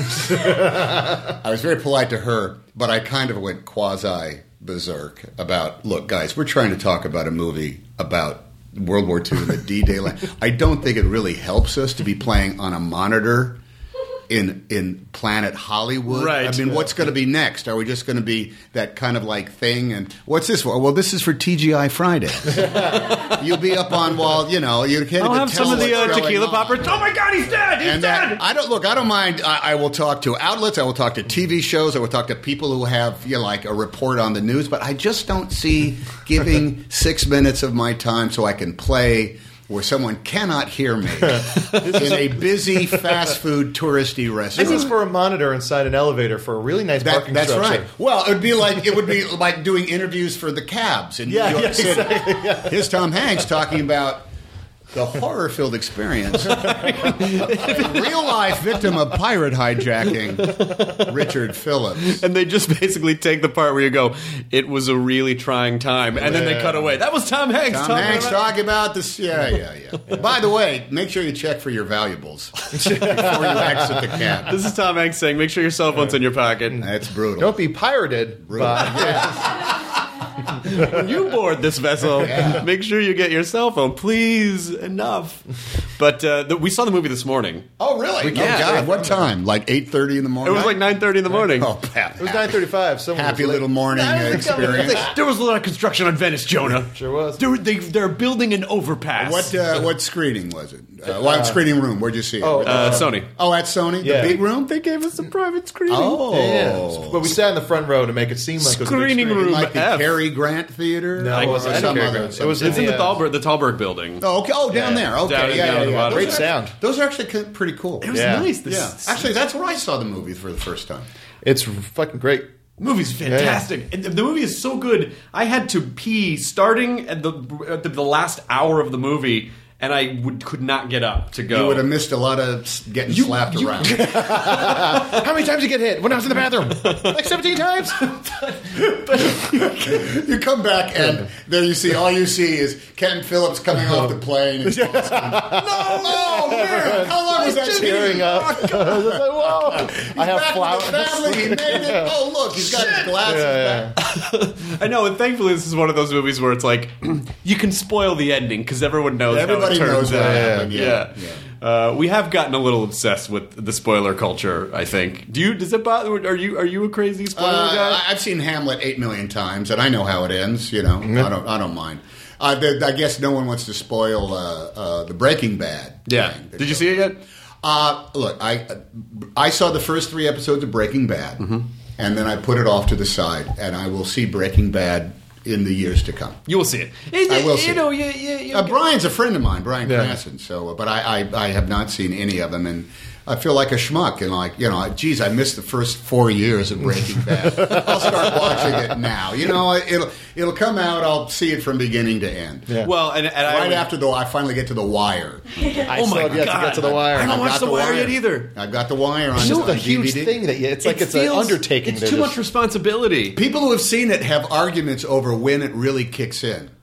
I was very polite to her, but I kind of went quasi-berserk about, "Look, guys, we're trying to talk about a movie about World War Two and the D-Day line. I don't think it really helps us to be playing on a monitor in in Planet Hollywood. Right. I mean, what's going to be next? Are we just going to be that kind of like thing? And what's this for? Well, this is for T G I Fridays. You'll be up on, well, you know, you can't I'll even have tell some of the what's uh, going tequila on. poppers. Oh my God, he's dead! He's And dead! that, I don't look. I don't mind. I, I will talk to outlets. I will talk to T V shows. I will talk to people who have, you know, like a report on the news. But I just don't see giving six minutes of my time so I can play where someone cannot hear me in a busy fast food touristy restaurant. This is for a monitor inside an elevator for a really nice That- parking that's structure. right. Well, it would be like it would be like doing interviews for the cabs in Yeah, New York yeah, City. exactly, yeah. Here's Tom Hanks talking about the horror-filled experience of a real-life victim of pirate hijacking, Richard Phillips. And they just basically take the part where you go, "It was a really trying time," and then they Yeah. cut away. That was Tom Hanks. Tom talking Hanks about- talking about this. Yeah, yeah, yeah. By the way, make sure you check for your valuables before you exit the cab. This is Tom Hanks saying, "Make sure your cell phone's in your pocket." That's brutal. Don't be pirated. Brutal. By, When you board this vessel, Yeah. make sure you get your cell phone, please. Enough. But uh, the, we saw the movie this morning. Oh, really? Yeah. Oh, God. What time? Like eight thirty in the It morning? was like nine thirty in the morning. Oh, Pat. it was nine thirty-five. Someone Happy was late. little morning experience. There was a lot of construction on Venice, Jonah. Sure was. They were, they, they're building an overpass. What uh, what screening was it? Uh, what screening room? Where'd you see it? Oh, Uh, Sony. Oh, at Sony? Yeah. The big room? They gave us a private screening. Oh. Yeah. But we sat in the front row to make it seem like it was a big Screening screen. room. Like the F. Cary Grant Theater? No, it Or wasn't some Cary other- Grant. some- It was It's in the Yeah. Thalberg, the Thalberg building. Oh, okay. Oh, down Yeah. there. Okay. Down- yeah, down yeah, at the yeah. bottom. Those Great are- sound. Those are actually c- pretty cool. It was Yeah. nice. This Yeah. Actually, that's where I saw the movie for the first time. It's fucking great. movie's fantastic. And the movie is so good. I had to pee starting at the at the, the last hour of the movie, and I would could not get up to go. You would have missed a lot of s- getting You- slapped you- around. How many times did you get hit when I was in the bathroom? Like seventeen times? You come back and there you see, all you see is Ken Phillips coming off the plane. And no, oh man, how long was that Tearing scene? up. I was like, whoa. I have Back flowers. with the family. He made it. Oh look, he's got his glasses Yeah, back. I know, and thankfully this is one of those movies where it's like you can spoil the ending because everyone knows Everybody how it knows turns what out. happened. Yeah. Yeah, yeah. Uh, we have gotten a little obsessed with the spoiler culture. I think. Do you? Does it bother? Are you? Are you a crazy spoiler Uh, guy? I- I've seen Hamlet eight million times, and I know how it ends. You know, I don't. I don't mind. Uh, the, I guess no one wants to spoil uh, uh, the Breaking Bad. Yeah. thing. Did you see it yet? Uh, look, I I saw the first three episodes of Breaking Bad, Mm-hmm. and then I put it off to the side, and I will see Breaking Bad in the years to come. You will see it. it I will you see know, it. you, you, you Uh, Brian's a friend of mine, Brian Yeah. Cranston. So, but I, I, I have not seen any of them, and I feel like a schmuck. And like, you know, geez, I missed the first four years of Breaking Bad. I'll start watching it now. You know, it'll it'll come out. I'll see it from beginning to end. Yeah. Well, and, and I Right would- after the, I finally get to the Wire. I Oh still my have yet God. to get to the wire. I haven't I've watched got The Wire yet either. I've got the Wire on, It's just on a huge D V D. thing that you, it's like it it's an feels- undertaking. It's They're too just- much responsibility. People who have seen it have arguments over when it really kicks in.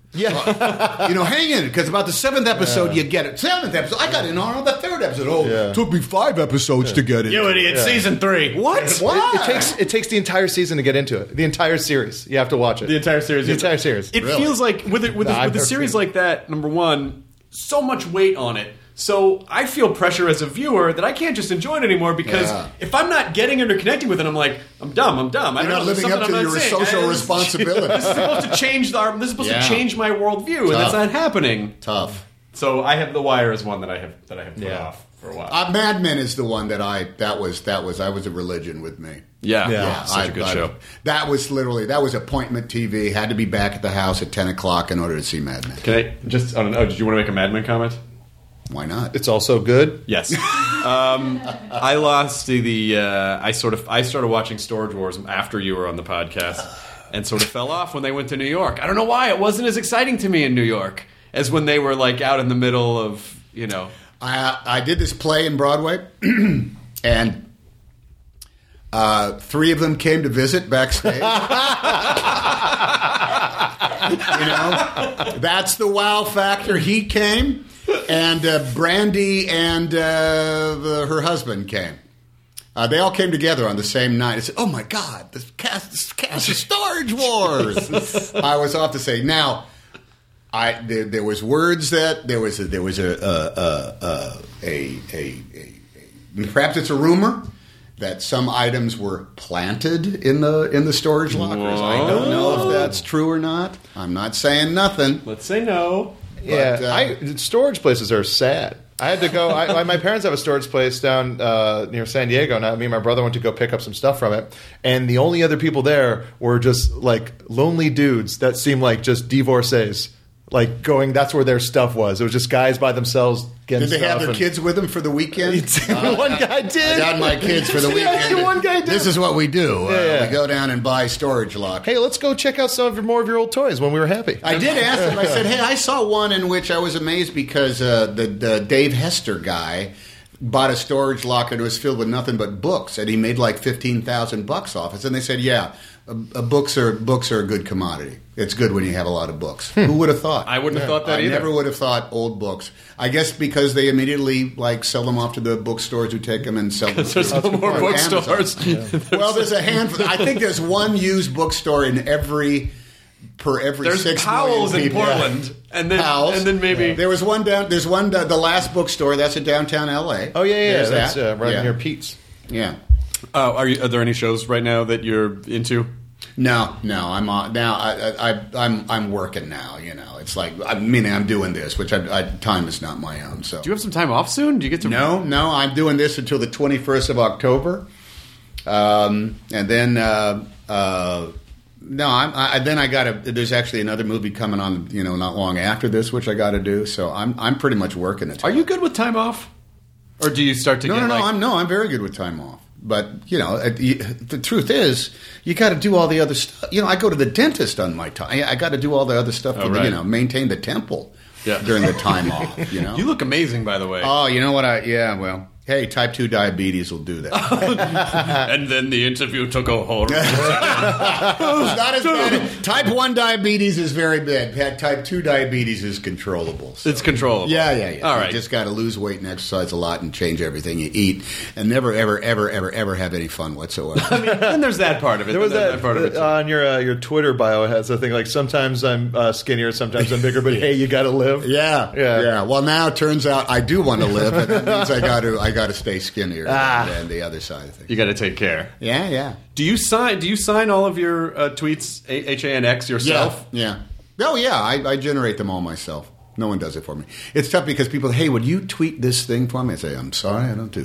Yeah. You know, hang in, because about the seventh episode, yeah. you get it. Seventh episode, I got in on the third episode. Oh, yeah. it took me five episodes yeah. to get it. You idiot, yeah. season three. What? Why? It, it takes it takes the entire season to get into it. The entire series. You have to watch it. The entire series. The entire series. It really? feels like, with, it, with, nah, a, with a series like that, number one, so much weight on it. So I feel pressure as a viewer that I can't just enjoy it anymore because yeah. if I'm not getting it or connecting with it, I'm like, I'm dumb, I'm dumb. I You're don't not know, living up to I'm your saying. social I, responsibility. This is supposed to change the, this is supposed yeah. to change my worldview, and Tough. that's not happening. Tough. So I have The Wire as one that I have that I have put yeah. off for a while. Uh, Mad Men is the one that I that was that was I was a religion with me. Yeah, Yeah. yeah, such I, a good I, show. That was literally that was appointment T V. Had to be back at the house at ten o'clock in order to see Mad Men. Can I just? I don't know. Did you want to make a Mad Men comment? Why not? It's also good. Yes. um, I lost the. the uh, I sort of. I started watching Storage Wars after you were on the podcast, and sort of fell off when they went to New York. I don't know why. It wasn't as exciting to me in New York as when they were like out in the middle of you know. I I did this play in Broadway, and uh, three of them came to visit backstage. You know, that's the wow factor. He came, and uh, Brandy and uh, the, her husband came. Uh, they all came together on the same night. I said, "Oh my God, this cast, this cast of Storage Wars!" I was off to say now. I there, there was words that there was a, there was a a a, a, a, a, a perhaps it's a rumor that some items were planted in the in the storage lockers. Whoa. I don't know if that's true or not. I'm not saying nothing. Let's say no. Yeah, But, uh, I, storage places are sad. I had to go. I, my parents have a storage place down uh, near San Diego, and I, me and my brother went to go pick up some stuff from it. And the only other people there were just like lonely dudes that seemed like just divorcees. Like going, that's where their stuff was. It was just guys by themselves getting Did they stuff. have their and- kids with them for the weekend? Uh, one guy did. I got my kids for the Yeah, weekend. one guy did. This is what we do. Uh, Yeah, yeah. We go down and buy storage lockers. Hey, let's go check out some of your, more of your old toys when we were happy. I did ask them. I said, "Hey, I saw one in which I was amazed because uh, the, the Dave Hester guy bought a storage locker that was filled with nothing but books, and he made like fifteen thousand bucks off it." And they said, "Yeah, uh, uh, books are books are a good commodity. It's good when you have a lot of books." Who would have thought? I wouldn't have thought that I either. never would have thought old books. I guess because they immediately like sell them off to the bookstores who take them and sell them. There's no more on bookstores. Amazon. Well, there's a handful. I think there's one used bookstore in every per every There's six Powell's million in people. Portland, and then Powell's. and then maybe There was one down. There's one. Uh, the last bookstore that's in downtown L A. Oh yeah, yeah, There's that's that. uh, right yeah. near Pete's. Yeah. Oh, are you? Are there any shows right now that you're into? No, no. I'm on now. I, I, I'm I'm working now. You know, it's like I mean I'm doing this, which I, I, time is not my own. So Do you have some time off soon? Do you get to? no, no. I'm doing this until the twenty-first of October, um, and then uh, uh, no. I'm, I then I got to. There's actually another movie coming on. You know, not long after this, which I got to do. So I'm I'm pretty much working it. Are you good with time off, or do you start to No, get no, no. like? I'm no. I'm very good with time off. But you know, uh, you, the truth is, you got to do all the other stuff. You know, I go to the dentist on my time. I, I got to do all the other stuff. Oh, for the, right. you know, maintain the temple Yeah. during the time off. You know. You look amazing, by the way. Oh, you know what? I yeah. Well, hey, type two diabetes will do that. And then the interview took a horrible. It's not as bad. Type one diabetes is very bad. Type two diabetes is controllable. So. It's controllable. Yeah, yeah, yeah. All You right. just got to lose weight and exercise a lot and change everything you eat, and never, ever, ever, ever, ever have any fun whatsoever. I mean, and there's that part of it. There was Then that, part of it. too. uh, on your uh, your Twitter bio. It has a thing like sometimes I'm uh, skinnier, sometimes I'm bigger, but hey, you got to live. Yeah, Yeah. yeah, Well, now it turns out I do want to live, and that means I got to, I got to stay skinnier Ah. than, than the other side of things. you got to take care. Yeah, yeah, Do you sign? Do you sign all of your uh, tweets H A N X yourself? yeah. Oh, yeah. I, I generate them all myself. No one does it for me. It's tough because people, hey, would you tweet this thing for me? I say, I'm sorry, I don't do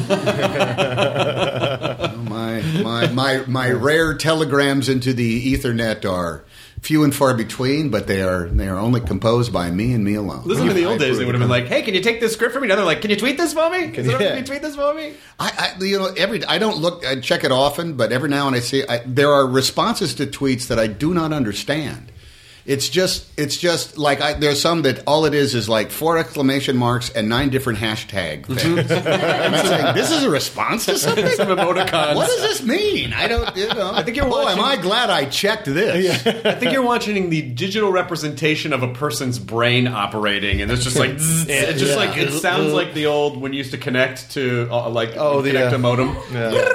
that. You know, my, my, my, my rare telegrams into the Ethernet are few and far between, but they are they are only composed by me and me alone. Listen to the I old days. approve They would have of been them. like, "Hey, can you take this script for me?" Now they're like, "Can you tweet this for me? Can, you- you, can you tweet this for me?" I, I, you know, every I don't look, I check it often, but every now and I see I, there are responses to tweets that I do not understand, It's just, it's just like I, there's some that all it is is like four exclamation marks and nine different hashtag things. And I'm saying, this is a response to something. Some emoticons. What does this mean? I don't, you know. I think you're Boy, watching- am I glad I checked this. I think you're watching the digital representation of a person's brain operating, and it's just like zzz, it's just Yeah. like it sounds like the old when you used to connect to uh, like Oh, the, connect uh, a modem. Yeah.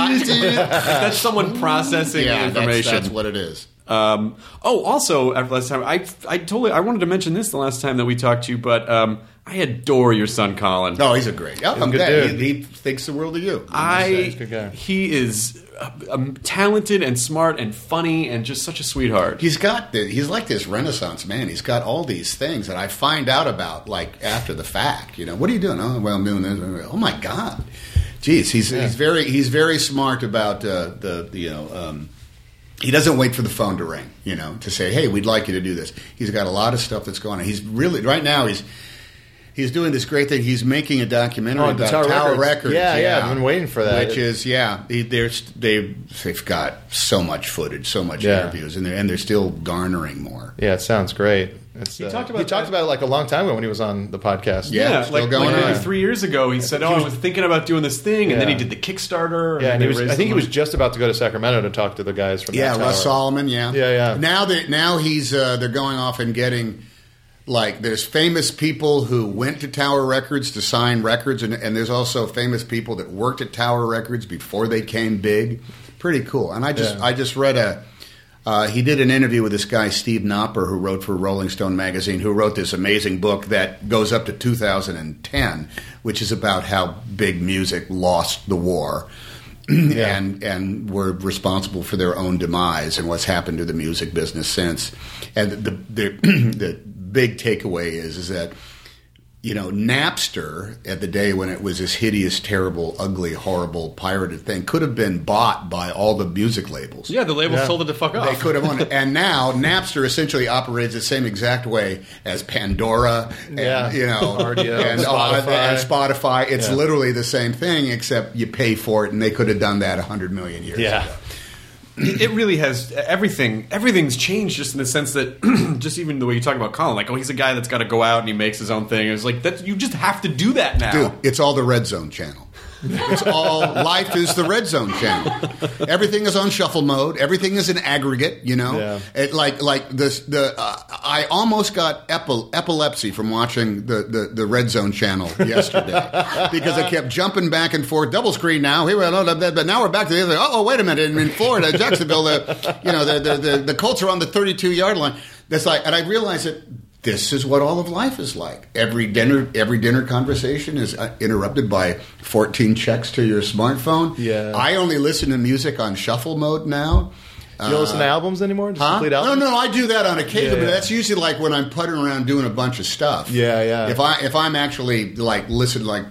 That's someone processing Yeah, the that's, information. that's what it is. Um, oh, also, after last time, I, I totally, I wanted to mention this the last time that we talked to you, but um, I adore your son, Colin. No, he's a great. Oh, I'm good glad. dude. He, he thinks the world of you. I, He's a good guy. he is uh, um, talented and smart and funny and just such a sweetheart. He's got the, he's like this Renaissance man. He's got all these things that I find out about like after the fact. You know, what are you doing? Oh, well, I'm doing this. Oh my God, jeez, he's he's very he's very smart about uh, the, the you know. Um, He doesn't wait for the phone to ring, you know, to say, "Hey, we'd like you to do this." He's got a lot of stuff that's going on. He's really right now. He's he's doing this great thing. He's making a documentary Oh, about Tower Tower, Records. Records. Yeah, yeah, I've been waiting for that. Which is, yeah, he, there's they they've got so much footage, so much Yeah. interviews, and they're and they're still garnering more. Yeah, it sounds great. It's, He uh, talked about he talked that- about it like a long time ago when he was on the podcast. Yeah. Yeah, still like, going like on. maybe three years ago, he said, "Oh, I was thinking about doing this thing," and then he Yeah. did the Kickstarter. Yeah, and they he was, raised I think he some was money. just about to go to Sacramento to talk to the guys from Yeah, that Russ tower. Solomon. Yeah, Yeah, yeah. Now that now he's uh, they're going off and getting like there's famous people who went to Tower Records to sign records, and, and there's also famous people that worked at Tower Records before they came big. Pretty cool. And I just Yeah. I just read a. Uh, he did an interview with this guy, Steve Knopper, who wrote for Rolling Stone magazine, who wrote this amazing book that goes up to two thousand ten, which is about how big music lost the war and and were responsible for their own demise and what's happened to the music business since. And the the, the big takeaway is is that, you know, Napster at the day when it was this hideous, terrible, ugly, horrible, pirated thing could have been bought by all the music labels. Yeah, the labels Yeah. told it to fuck off. They could have owned it. And now Napster essentially operates the same exact way as Pandora and, Yeah. you know, R D O, and, uh, Spotify. and Spotify. It's Yeah. literally the same thing, except you pay for it, and they could have done that one hundred million years Yeah. ago. It really has everything. Everything's changed just in the sense that just even the way you talk about Colin, like, oh, he's a guy that's got to go out and he makes his own thing. It's like that. You just have to do that now. Dude, it's all the Red Zone channel. It's all life is the Red Zone channel. Everything is on shuffle mode. Everything is an aggregate. You know, Yeah. it, like like this. The uh, I almost got epil- epilepsy from watching the, the, the Red Zone channel yesterday because I kept jumping back and forth. Double screen now. Here we are, but now we're back to the other. Oh, wait a minute! In, in Florida, Jacksonville, the you know the the, the the Colts are on the thirty-two yard line. That's like, and I realized that. This is what all of life is like. Every dinner, every dinner conversation is uh, interrupted by fourteen checks to your smartphone. Yeah. I only listen to music on shuffle mode now. You don't listen to albums anymore? Just Huh? complete No, albums? no, I do that on occasion, Yeah, but yeah. that's usually like when I'm puttering around doing a bunch of stuff. Yeah, yeah. If I if I'm actually like listen like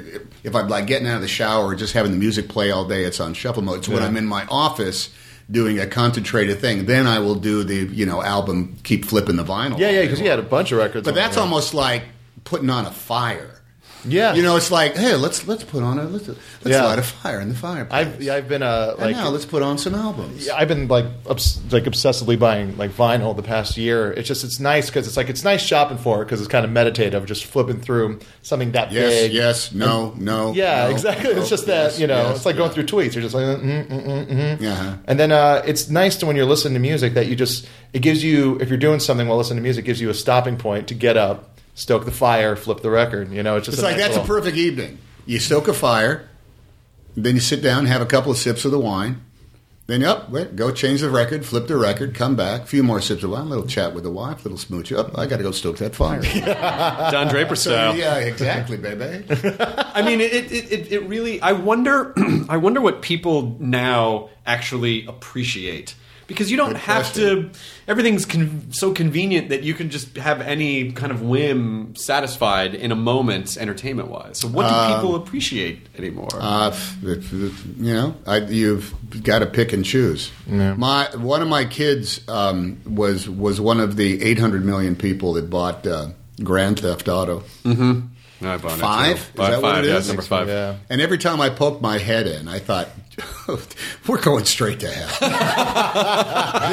if I'm like getting out of the shower or just having the music play all day, it's on shuffle mode. So when Yeah. I'm in my office doing a concentrated thing, then I will do the you know album, keep flipping the vinyl. Yeah, all yeah, day because he long. had a bunch of records. But on that's there. almost like putting on a fire. Yeah. You know, it's like, hey, let's let's put on a let's let's Yeah. light a fire in the fireplace. I've, yeah, I've been uh, and like now let's put on some albums. Yeah, I've been like obs- like obsessively buying like vinyl the past year. It's just it's nice because it's like it's nice shopping for it because it's kind of meditative, just flipping through something that Yes, big. yes, no, no. Yeah, no, exactly. no, It's just yes, that you know, yes, it's like going yeah. through tweets. You're just like, mm, mm, mm, mm. Yeah. And then uh, it's nice to when you're listening to music that you just it gives you if you're doing something while listening to music, it gives you a stopping point to get up, stoke the fire, flip the record. You know, it's just It's a like nice that's a little- perfect evening. You stoke a fire, then you sit down, have a couple of sips of the wine. Then, up, wait, go change the record, flip the record, come back, a few more sips of wine, a little chat with the wife, a little smooch. Up, I got to go stoke that fire. Don Draper So, style. yeah, exactly, baby. I mean, it, it, it, it really. I wonder. I wonder what people now actually appreciate because you don't Good have question. to. Everything's con- so convenient that you can just have any kind of whim satisfied in a moment, entertainment wise. So, what do people appreciate anymore? Uh, it- it- you know, I, you've got to pick and choose. My one of my kids um, was was one of the eight hundred million people that bought uh, Grand Theft Auto. No, I bought it, five? too. Is Bought that what five, it yeah, is? number five. Yeah. And every time I poked my head in, I thought, we're going straight to hell.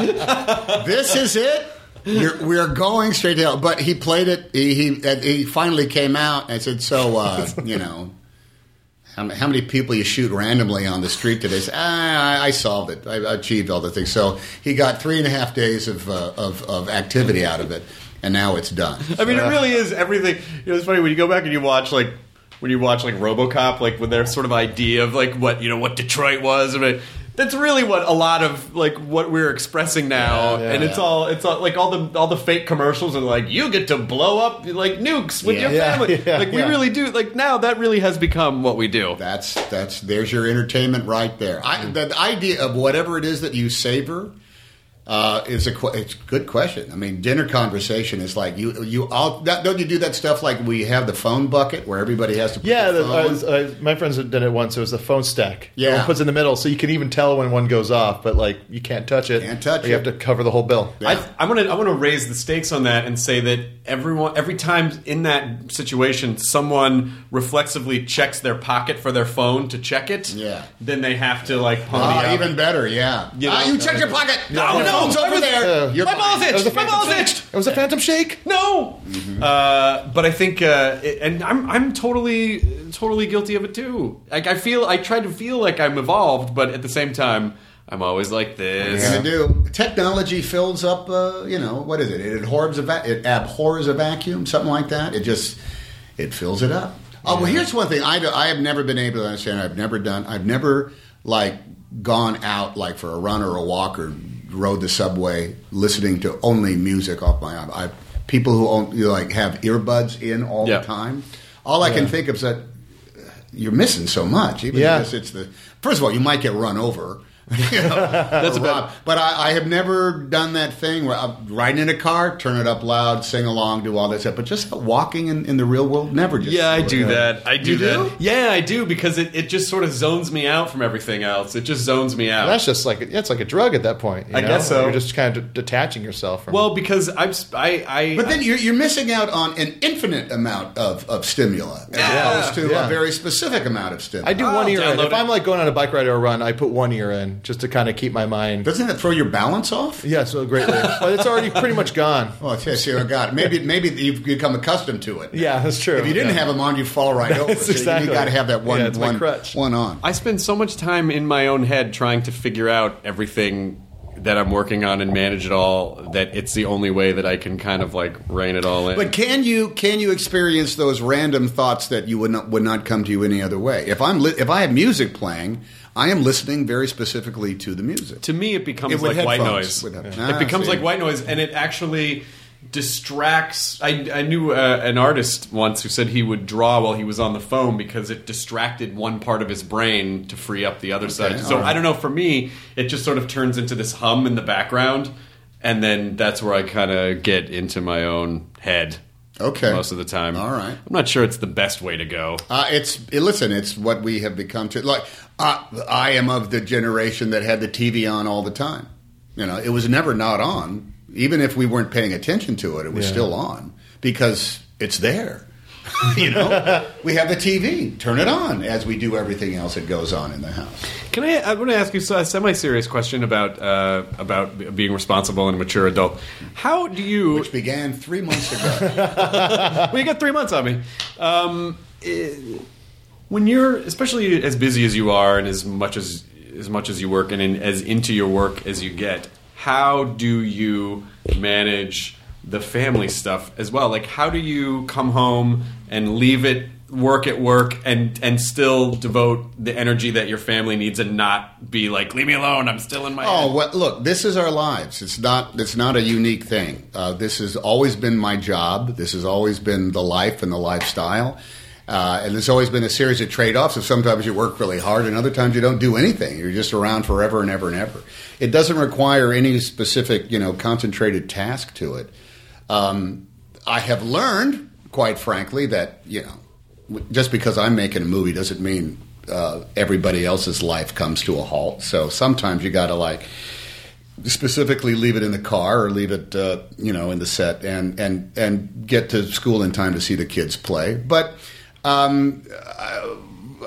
this, this is it. You're, we're going straight to hell. But he played it. He he, he finally came out and I said, so, uh, you know, how, how many people you shoot randomly on the street today? Said, ah, I, I solved it. I, I achieved all the things. So he got three and a half days of, uh, of, of activity out of it, and now it's done. I mean, it really is everything. You know, it's funny when you go back and you watch, like, when you watch, like, RoboCop, like, with their sort of idea of, like, what, you know, what Detroit was. I mean, that's really what a lot of like what we're expressing now, yeah, yeah, and it's yeah. all it's all like all the all the fake commercials are like you get to blow up like nukes with Yeah. your Yeah, family. yeah, like we yeah. really do. Like now that really has become what we do. That's that's there's your entertainment right there. I, the idea of whatever it is that you savor uh, is a que- it's a good question. I mean, dinner conversation is like you you all that, don't you do that stuff like we have the phone bucket where everybody has to put Yeah, their the, phone? I was, I, my friends had done it once. It was the phone stack. Yeah. Everyone puts it in the middle, so you can even tell when one goes off, but like you can't touch it. Can't touch or You it. have to cover the whole bill. Yeah. I, I'm gonna I'm gonna raise the stakes on that and say that everyone every time in that situation someone reflexively checks their pocket for their phone to check it, Yeah. then they have to like pony Ah, up. even better, yeah. You Ah, know- you check your pocket. No, your no, phone's I over was- there. uh, You're my balls It was itched. a My phantom balls shake. itched. It was a phantom shake. No, uh, but I think, uh, it, and I'm I'm totally totally guilty of it too. Like I feel, I try to feel like I'm evolved, but at the same time, I'm always like this. What are you gonna do? Technology fills up. Uh, you know what is it? It abhors a va- it abhors a vacuum, something like that. It just it fills it up. Oh well, here's one thing I, do, I have never been able to understand. I've never done. I've never like gone out like for a run or a walk or rode the subway listening to only music off my iPod. I people who own, you know, like have earbuds in all Yeah. the time. All I can think of is that you're missing so much. Even Yeah. if it's the first of all, you might get run over. You know, That's or a bad- robbed. But I, I have never done that thing where I'm riding in a car, turn it up loud, sing along, do all that stuff. But just walking in, in the real world, never just. Yeah, I it. do that. I do You that. do? Yeah, I do because it, it just sort of zones me out from everything else. It just zones me out. That's just like it's like a drug at that point. you I know? guess so. You're just kind of detaching yourself from. well, because I'm sp- I I But then you're, you're missing out on an infinite amount of, of stimuli as Yeah, opposed to yeah. a very specific amount of stimuli. I do I'll one ear in. download If it. I'm like going on a bike ride or a run, I put one ear in just to kind of keep my mind. Doesn't that throw your balance off? Yeah, so greatly. But it's already pretty much gone. Oh, okay, see, I got it. Maybe, maybe you've become accustomed to it. Yeah, that's true. If you didn't Yeah. have them on, you'd fall right over. That's So exactly. You got to have that one, Yeah, it's my one, crutch. one on. I spend so much time in my own head trying to figure out everything that I'm working on and manage it all that it's the only way that I can kind of like rein it all in. But can you can you experience those random thoughts that you would not would not come to you any other way? If I'm li- if I have music playing, I am listening very specifically to the music. to me, it becomes It- with like white headphones. noise. With head- It Ah, becomes see. like white noise, and it actually distracts. I, I knew uh, an artist once who said he would draw while he was on the phone because it distracted one part of his brain to free up the other side. So all right. I don't know. For me, it just sort of turns into this hum in the background, and then that's where I kind of get into my own head. Okay. most of the time. All right. I'm not sure it's the best way to go. Uh, it's it, listen. It's what we have become to. Like uh, I am of the generation that had the T V on all the time. You know, it was never not on. Even if we weren't paying attention to it, it was Yeah. still on because it's there. You know, we have the T V. Turn it on as we do everything else that goes on in the house. Can I? I want to ask you a semi-serious question about uh, about being responsible and a mature adult. How do you? Which began three months ago. Well, you got three months on me. Um, eh, when you're, especially as busy as you are, and as much as as much as you work, and in, as into your work as you get, how do you manage the family stuff as well? Like, how do you come home and leave it, work at work, and and still devote the energy that your family needs, and not be like, leave me alone, I'm still in my Oh, head. well, look, this is our lives. It's not. It's not a unique thing. Uh, this has always been my job. This has always been the life and the lifestyle. Uh, and there's always been a series of trade-offs. So sometimes you work really hard, and other times you don't do anything. You're just around forever and ever and ever. It doesn't require any specific, you know, concentrated task to it. Um, I have learned, quite frankly, that you know, just because I'm making a movie doesn't mean uh, everybody else's life comes to a halt. So sometimes you got to like specifically leave it in the car or leave it, uh, you know, in the set and and and get to school in time to see the kids play. But um, I,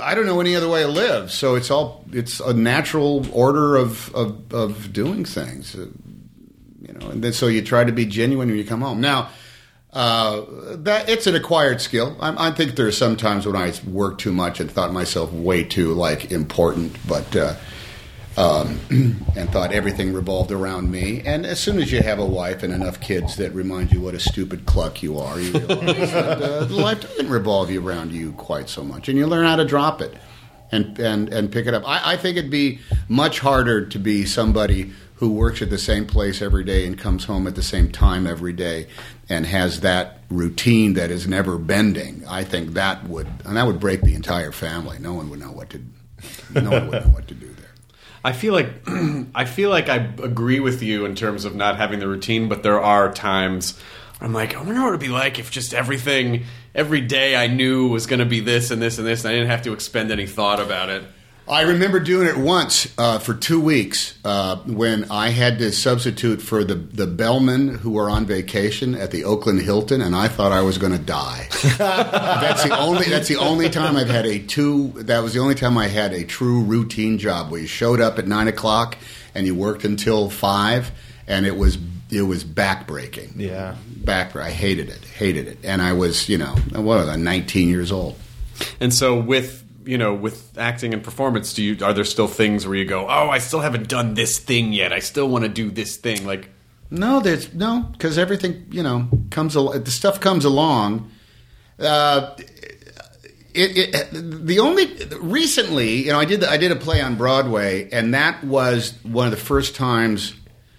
I don't know any other way to live. So it's all it's a natural order of of, of doing things, uh, you know. And then so you try to be genuine when you come home. Now, uh, that it's an acquired skill. I, I think there are some times when I worked too much and thought myself way too like important, but. Uh, Um, and thought everything revolved around me. And as soon as you have a wife and enough kids that remind you what a stupid cluck you are, you realize that uh, life doesn't revolve around you quite so much. And you learn how to drop it and and, and pick it up. I, I think it'd be much harder to be somebody who works at the same place every day and comes home at the same time every day and has that routine that is never bending. I think that would, and that would break the entire family. No one would know what to, no one would know what to do there. I feel like I feel like I agree with you in terms of not having the routine, but there are times where I'm like, I wonder what it'd be like if just everything, every day I knew was going to be this and this and this, and I didn't have to expend any thought about it. I remember doing it once uh, for two weeks uh, when I had to substitute for the, the bellmen who were on vacation at the Oakland Hilton, and I thought I was going to die. that's the only. That's the only time I've had a two. That was the only time I had a true routine job where you showed up at nine o'clock and you worked until five, and it was it was backbreaking. Yeah, back. I hated it. Hated it, and I was you know what was I nineteen years old. And so with. You know, with acting and performance, do you are there still things where you go, oh, I still haven't done this thing yet. I still want to do this thing. Like, no, there's no because everything you know comes. Al- the stuff comes along. Uh, it, it the only recently, you know, I did I did a play on Broadway, and that was one of the first times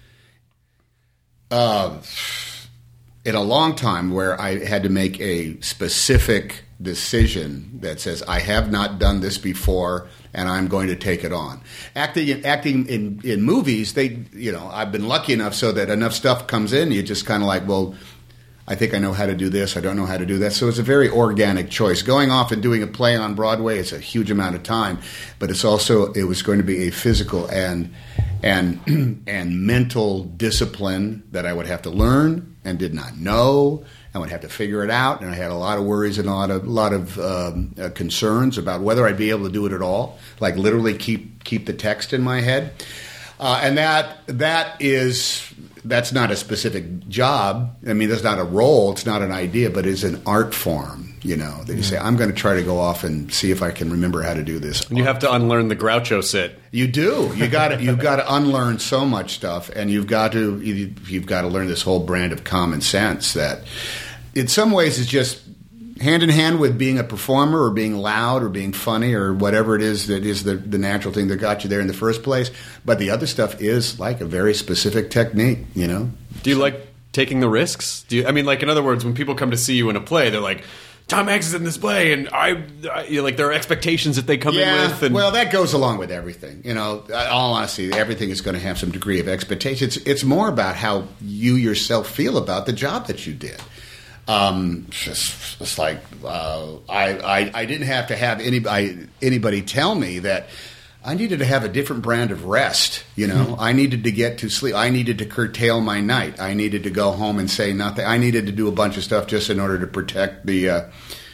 uh, in a long time where I had to make a specific decision that says I have not done this before and I'm going to take it on. Acting, acting in, in movies, they, you know, I've been lucky enough so that enough stuff comes in, you just kind of like, well, I think I know how to do this, I don't know how to do that. So it's a very organic choice. Going off and doing a play on Broadway is a huge amount of time, but it's also, it was going to be a physical and and and mental discipline that I would have to learn and did not know. I would have to figure it out, and I had a lot of worries and a lot of a lot of um, uh, concerns about whether I'd be able to do it at all. Like literally keep keep the text in my head, uh, and that that is that's not a specific job. I mean, that's not a role. It's not an idea, but it's an art form. You know, that you say, I'm going to try to go off and see if I can remember how to do this. And you have to unlearn the Groucho sit. You do. You got to. You've got to unlearn so much stuff, and you've got to. You've got to learn this whole brand of common sense that, in some ways, is just hand in hand with being a performer or being loud or being funny or whatever it is that is the, the natural thing that got you there in the first place. But the other stuff is like a very specific technique. You know. Do you like taking the risks? Do you? I mean, like in other words, when people come to see you in a play, they're like, Tom Hanks is in this play, and I, I you know, like there are expectations that they come yeah, in with. And well, that goes along with everything. You know, all honesty, everything is going to have some degree of expectation. It's, it's more about how you yourself feel about the job that you did. Um, it's, it's like uh, I, I, I didn't have to have anybody anybody tell me that I needed to have a different brand of rest. You know, mm-hmm. I needed to get to sleep. I needed to curtail my night. I needed to go home and say nothing. I needed to do a bunch of stuff just in order to protect the uh,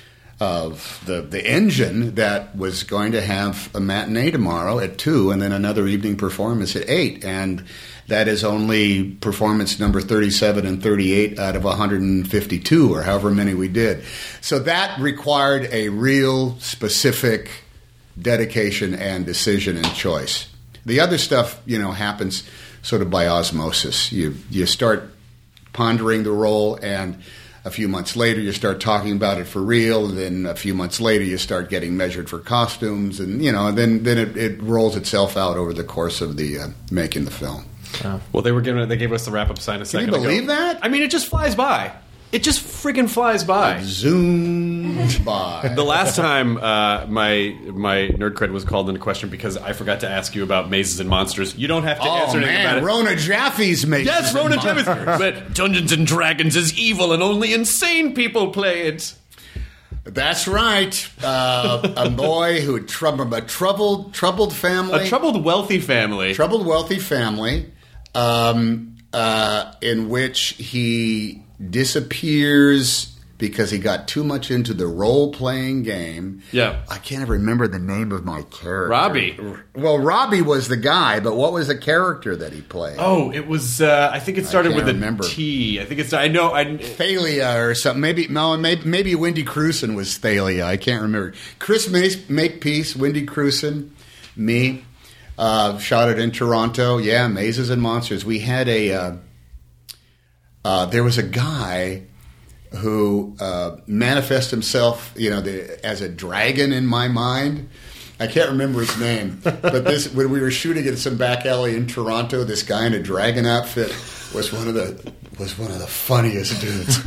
of the the engine that was going to have a matinee tomorrow at two, and then another evening performance at eight, and that is only performance number thirty-seven and thirty-eight out of one hundred fifty-two, or however many we did. So that required a real specific dedication and decision and choice. The other stuff, you know, happens sort of by osmosis. You you start pondering the role, and a few months later you start talking about it for real, and then a few months later you start getting measured for costumes, and you know, and then then it, it rolls itself out over the course of the uh, making the film. Oh. Well, they were giving they gave us the wrap up sign a second ago. Can you believe ago. that? I mean, it just flies by. It just friggin' flies by. It zooms by. The last time uh, my my nerd cred was called into question because I forgot to ask you about Mazes and Monsters. You don't have to oh, answer anything man. about it. Rona Jaffe's Mazes. Yes, Rona Jaffe's. But Dungeons and Dragons is evil and only insane people play it. That's right. Uh, a boy who troubled a troubled troubled family, a troubled wealthy family, troubled wealthy family, um, uh, in which he disappears because he got too much into the role-playing game. Yeah. I can't even remember the name of my character. Robbie. Well, Robbie was the guy, but what was the character that he played? Oh, it was. Uh, I think it started can't with remember. a T. I think it's. I know. I. Thalia or something. Maybe no, maybe, maybe Wendy Crewson was Thalia. I can't remember. Chris Mace, Makepeace, Wendy Crewson, me. Uh, shot it in Toronto. Yeah, Mazes and Monsters. We had a. Uh, uh, there was a guy who uh, manifests himself, you know, the, as a dragon in my mind. I can't remember his name, but this when we were shooting in some back alley in Toronto, this guy in a dragon outfit was one of the was one of the funniest dudes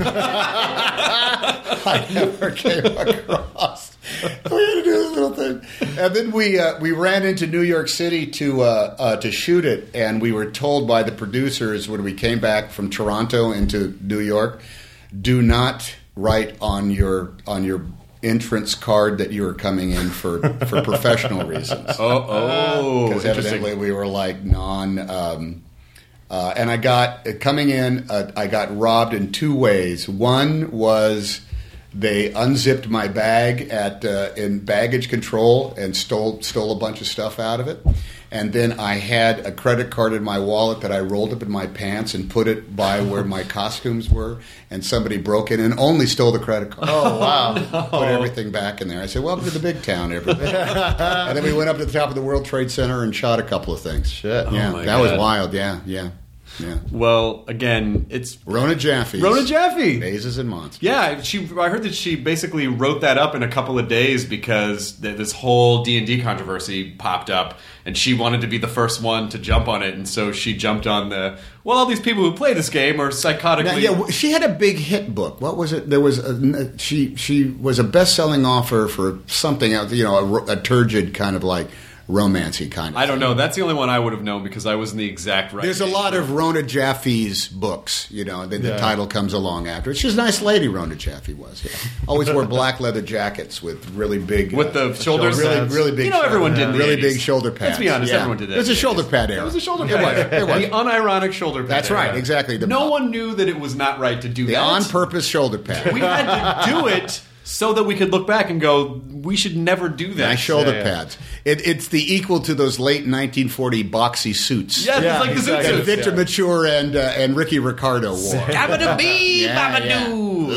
I ever came across. We had to do this little thing, and then we uh, we ran into New York City to uh, uh, to shoot it, and we were told by the producers when we came back from Toronto into New York, do not write on your on your entrance card that you were coming in for, for professional reasons. Oh, oh, Because evidently we were like non. Um, uh, and I got coming in. Uh, I got robbed in two ways. One was they unzipped my bag at uh, in baggage control and stole stole a bunch of stuff out of it. And then I had a credit card in my wallet that I rolled up in my pants and put it by where my costumes were. And somebody broke in and only stole the credit card. Oh, wow. Put everything back in there. I said, welcome to the big town, everybody. And then we went up to the top of the World Trade Center and shot a couple of things. Shit. Yeah, Oh, my that was God. wild. Yeah, yeah, yeah. Well, again, it's Rona Jaffe. Rona Jaffe. Mazes and Monsters. Yeah, she. I heard that she basically wrote that up in a couple of days because th- this whole D and D controversy popped up, and she wanted to be the first one to jump on it, and so she jumped on the. Well, all these people who play this game are psychotically. Now, yeah, w- she had a big hit book. What was it? There was a, she. She was a best-selling author for something else. You know, a, ro- a turgid kind of like romancy kind of. I don't thing. know. That's the only one I would have known because I was in the exact right. There's a age lot group. of Rona Jaffe's books, you know, then the Yeah. title comes along after it. She's a nice lady, Rona Jaffe was. Yeah. Always wore black leather jackets with really big... With the uh, shoulders? Really, pads. really big You know shoulder- everyone did in the Really eighties. big shoulder pads. Let's be honest, Yeah. everyone did that It was a in the shoulder eighties. pad era. It was a shoulder It pad. was, era. it was. The unironic shoulder pad. That's right, era. exactly. The- no one knew that it was not right to do The that. on-purpose shoulder pad. We had to do it so that we could look back and go, we should never do that. Nice shoulder Yeah, yeah. pads. It, it's the equal to those late nineteen forty boxy suits Yeah, Yeah, it's like the exactly. zoot that suit. Victor Yeah. Mature and uh, and Ricky Ricardo wore. Babadoo-bee, Yeah, babadoo.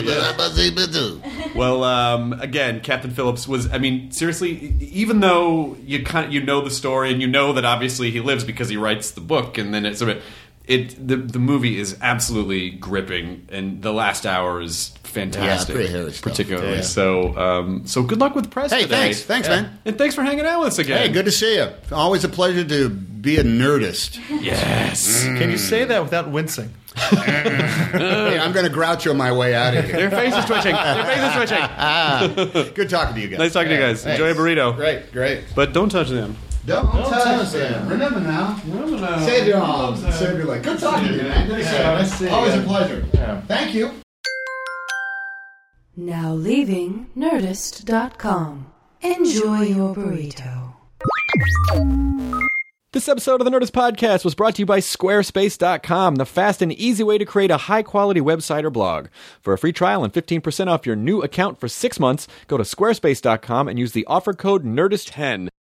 yeah. Well, um, again, Captain Phillips was. I mean, seriously, even though you kind of, you know the story and you know that obviously he lives because he writes the book, and then it's sort of it. The the movie is absolutely gripping, and the last hour is fantastic, Yeah, pretty hairy stuff. particularly. Yeah. So, um, so good luck with the press Hey, today. thanks. Thanks, Yeah. man. and thanks for hanging out with us again. Hey, good to see you. Always a pleasure to be a nerdist. Yes. Can you say that without wincing? Hey, I'm going to Groucho my way out of here. Their face is twitching. Their face is twitching. Good talking to you guys. Nice talking to you guys. Thanks. Enjoy a burrito. Great, great. But don't touch them. Don't, touch them. Remember now. Remember now. Save your arms. Save your life. Good talking to you, man. Thanks, Yeah, uh, nice to see you Always a again. pleasure. Yeah. Thank you. Now leaving Nerdist dot com. Enjoy your burrito. This episode of the Nerdist Podcast was brought to you by Squarespace dot com, the fast and easy way to create a high-quality website or blog. For a free trial and fifteen percent off your new account for six months, go to Squarespace dot com and use the offer code Nerdist ten.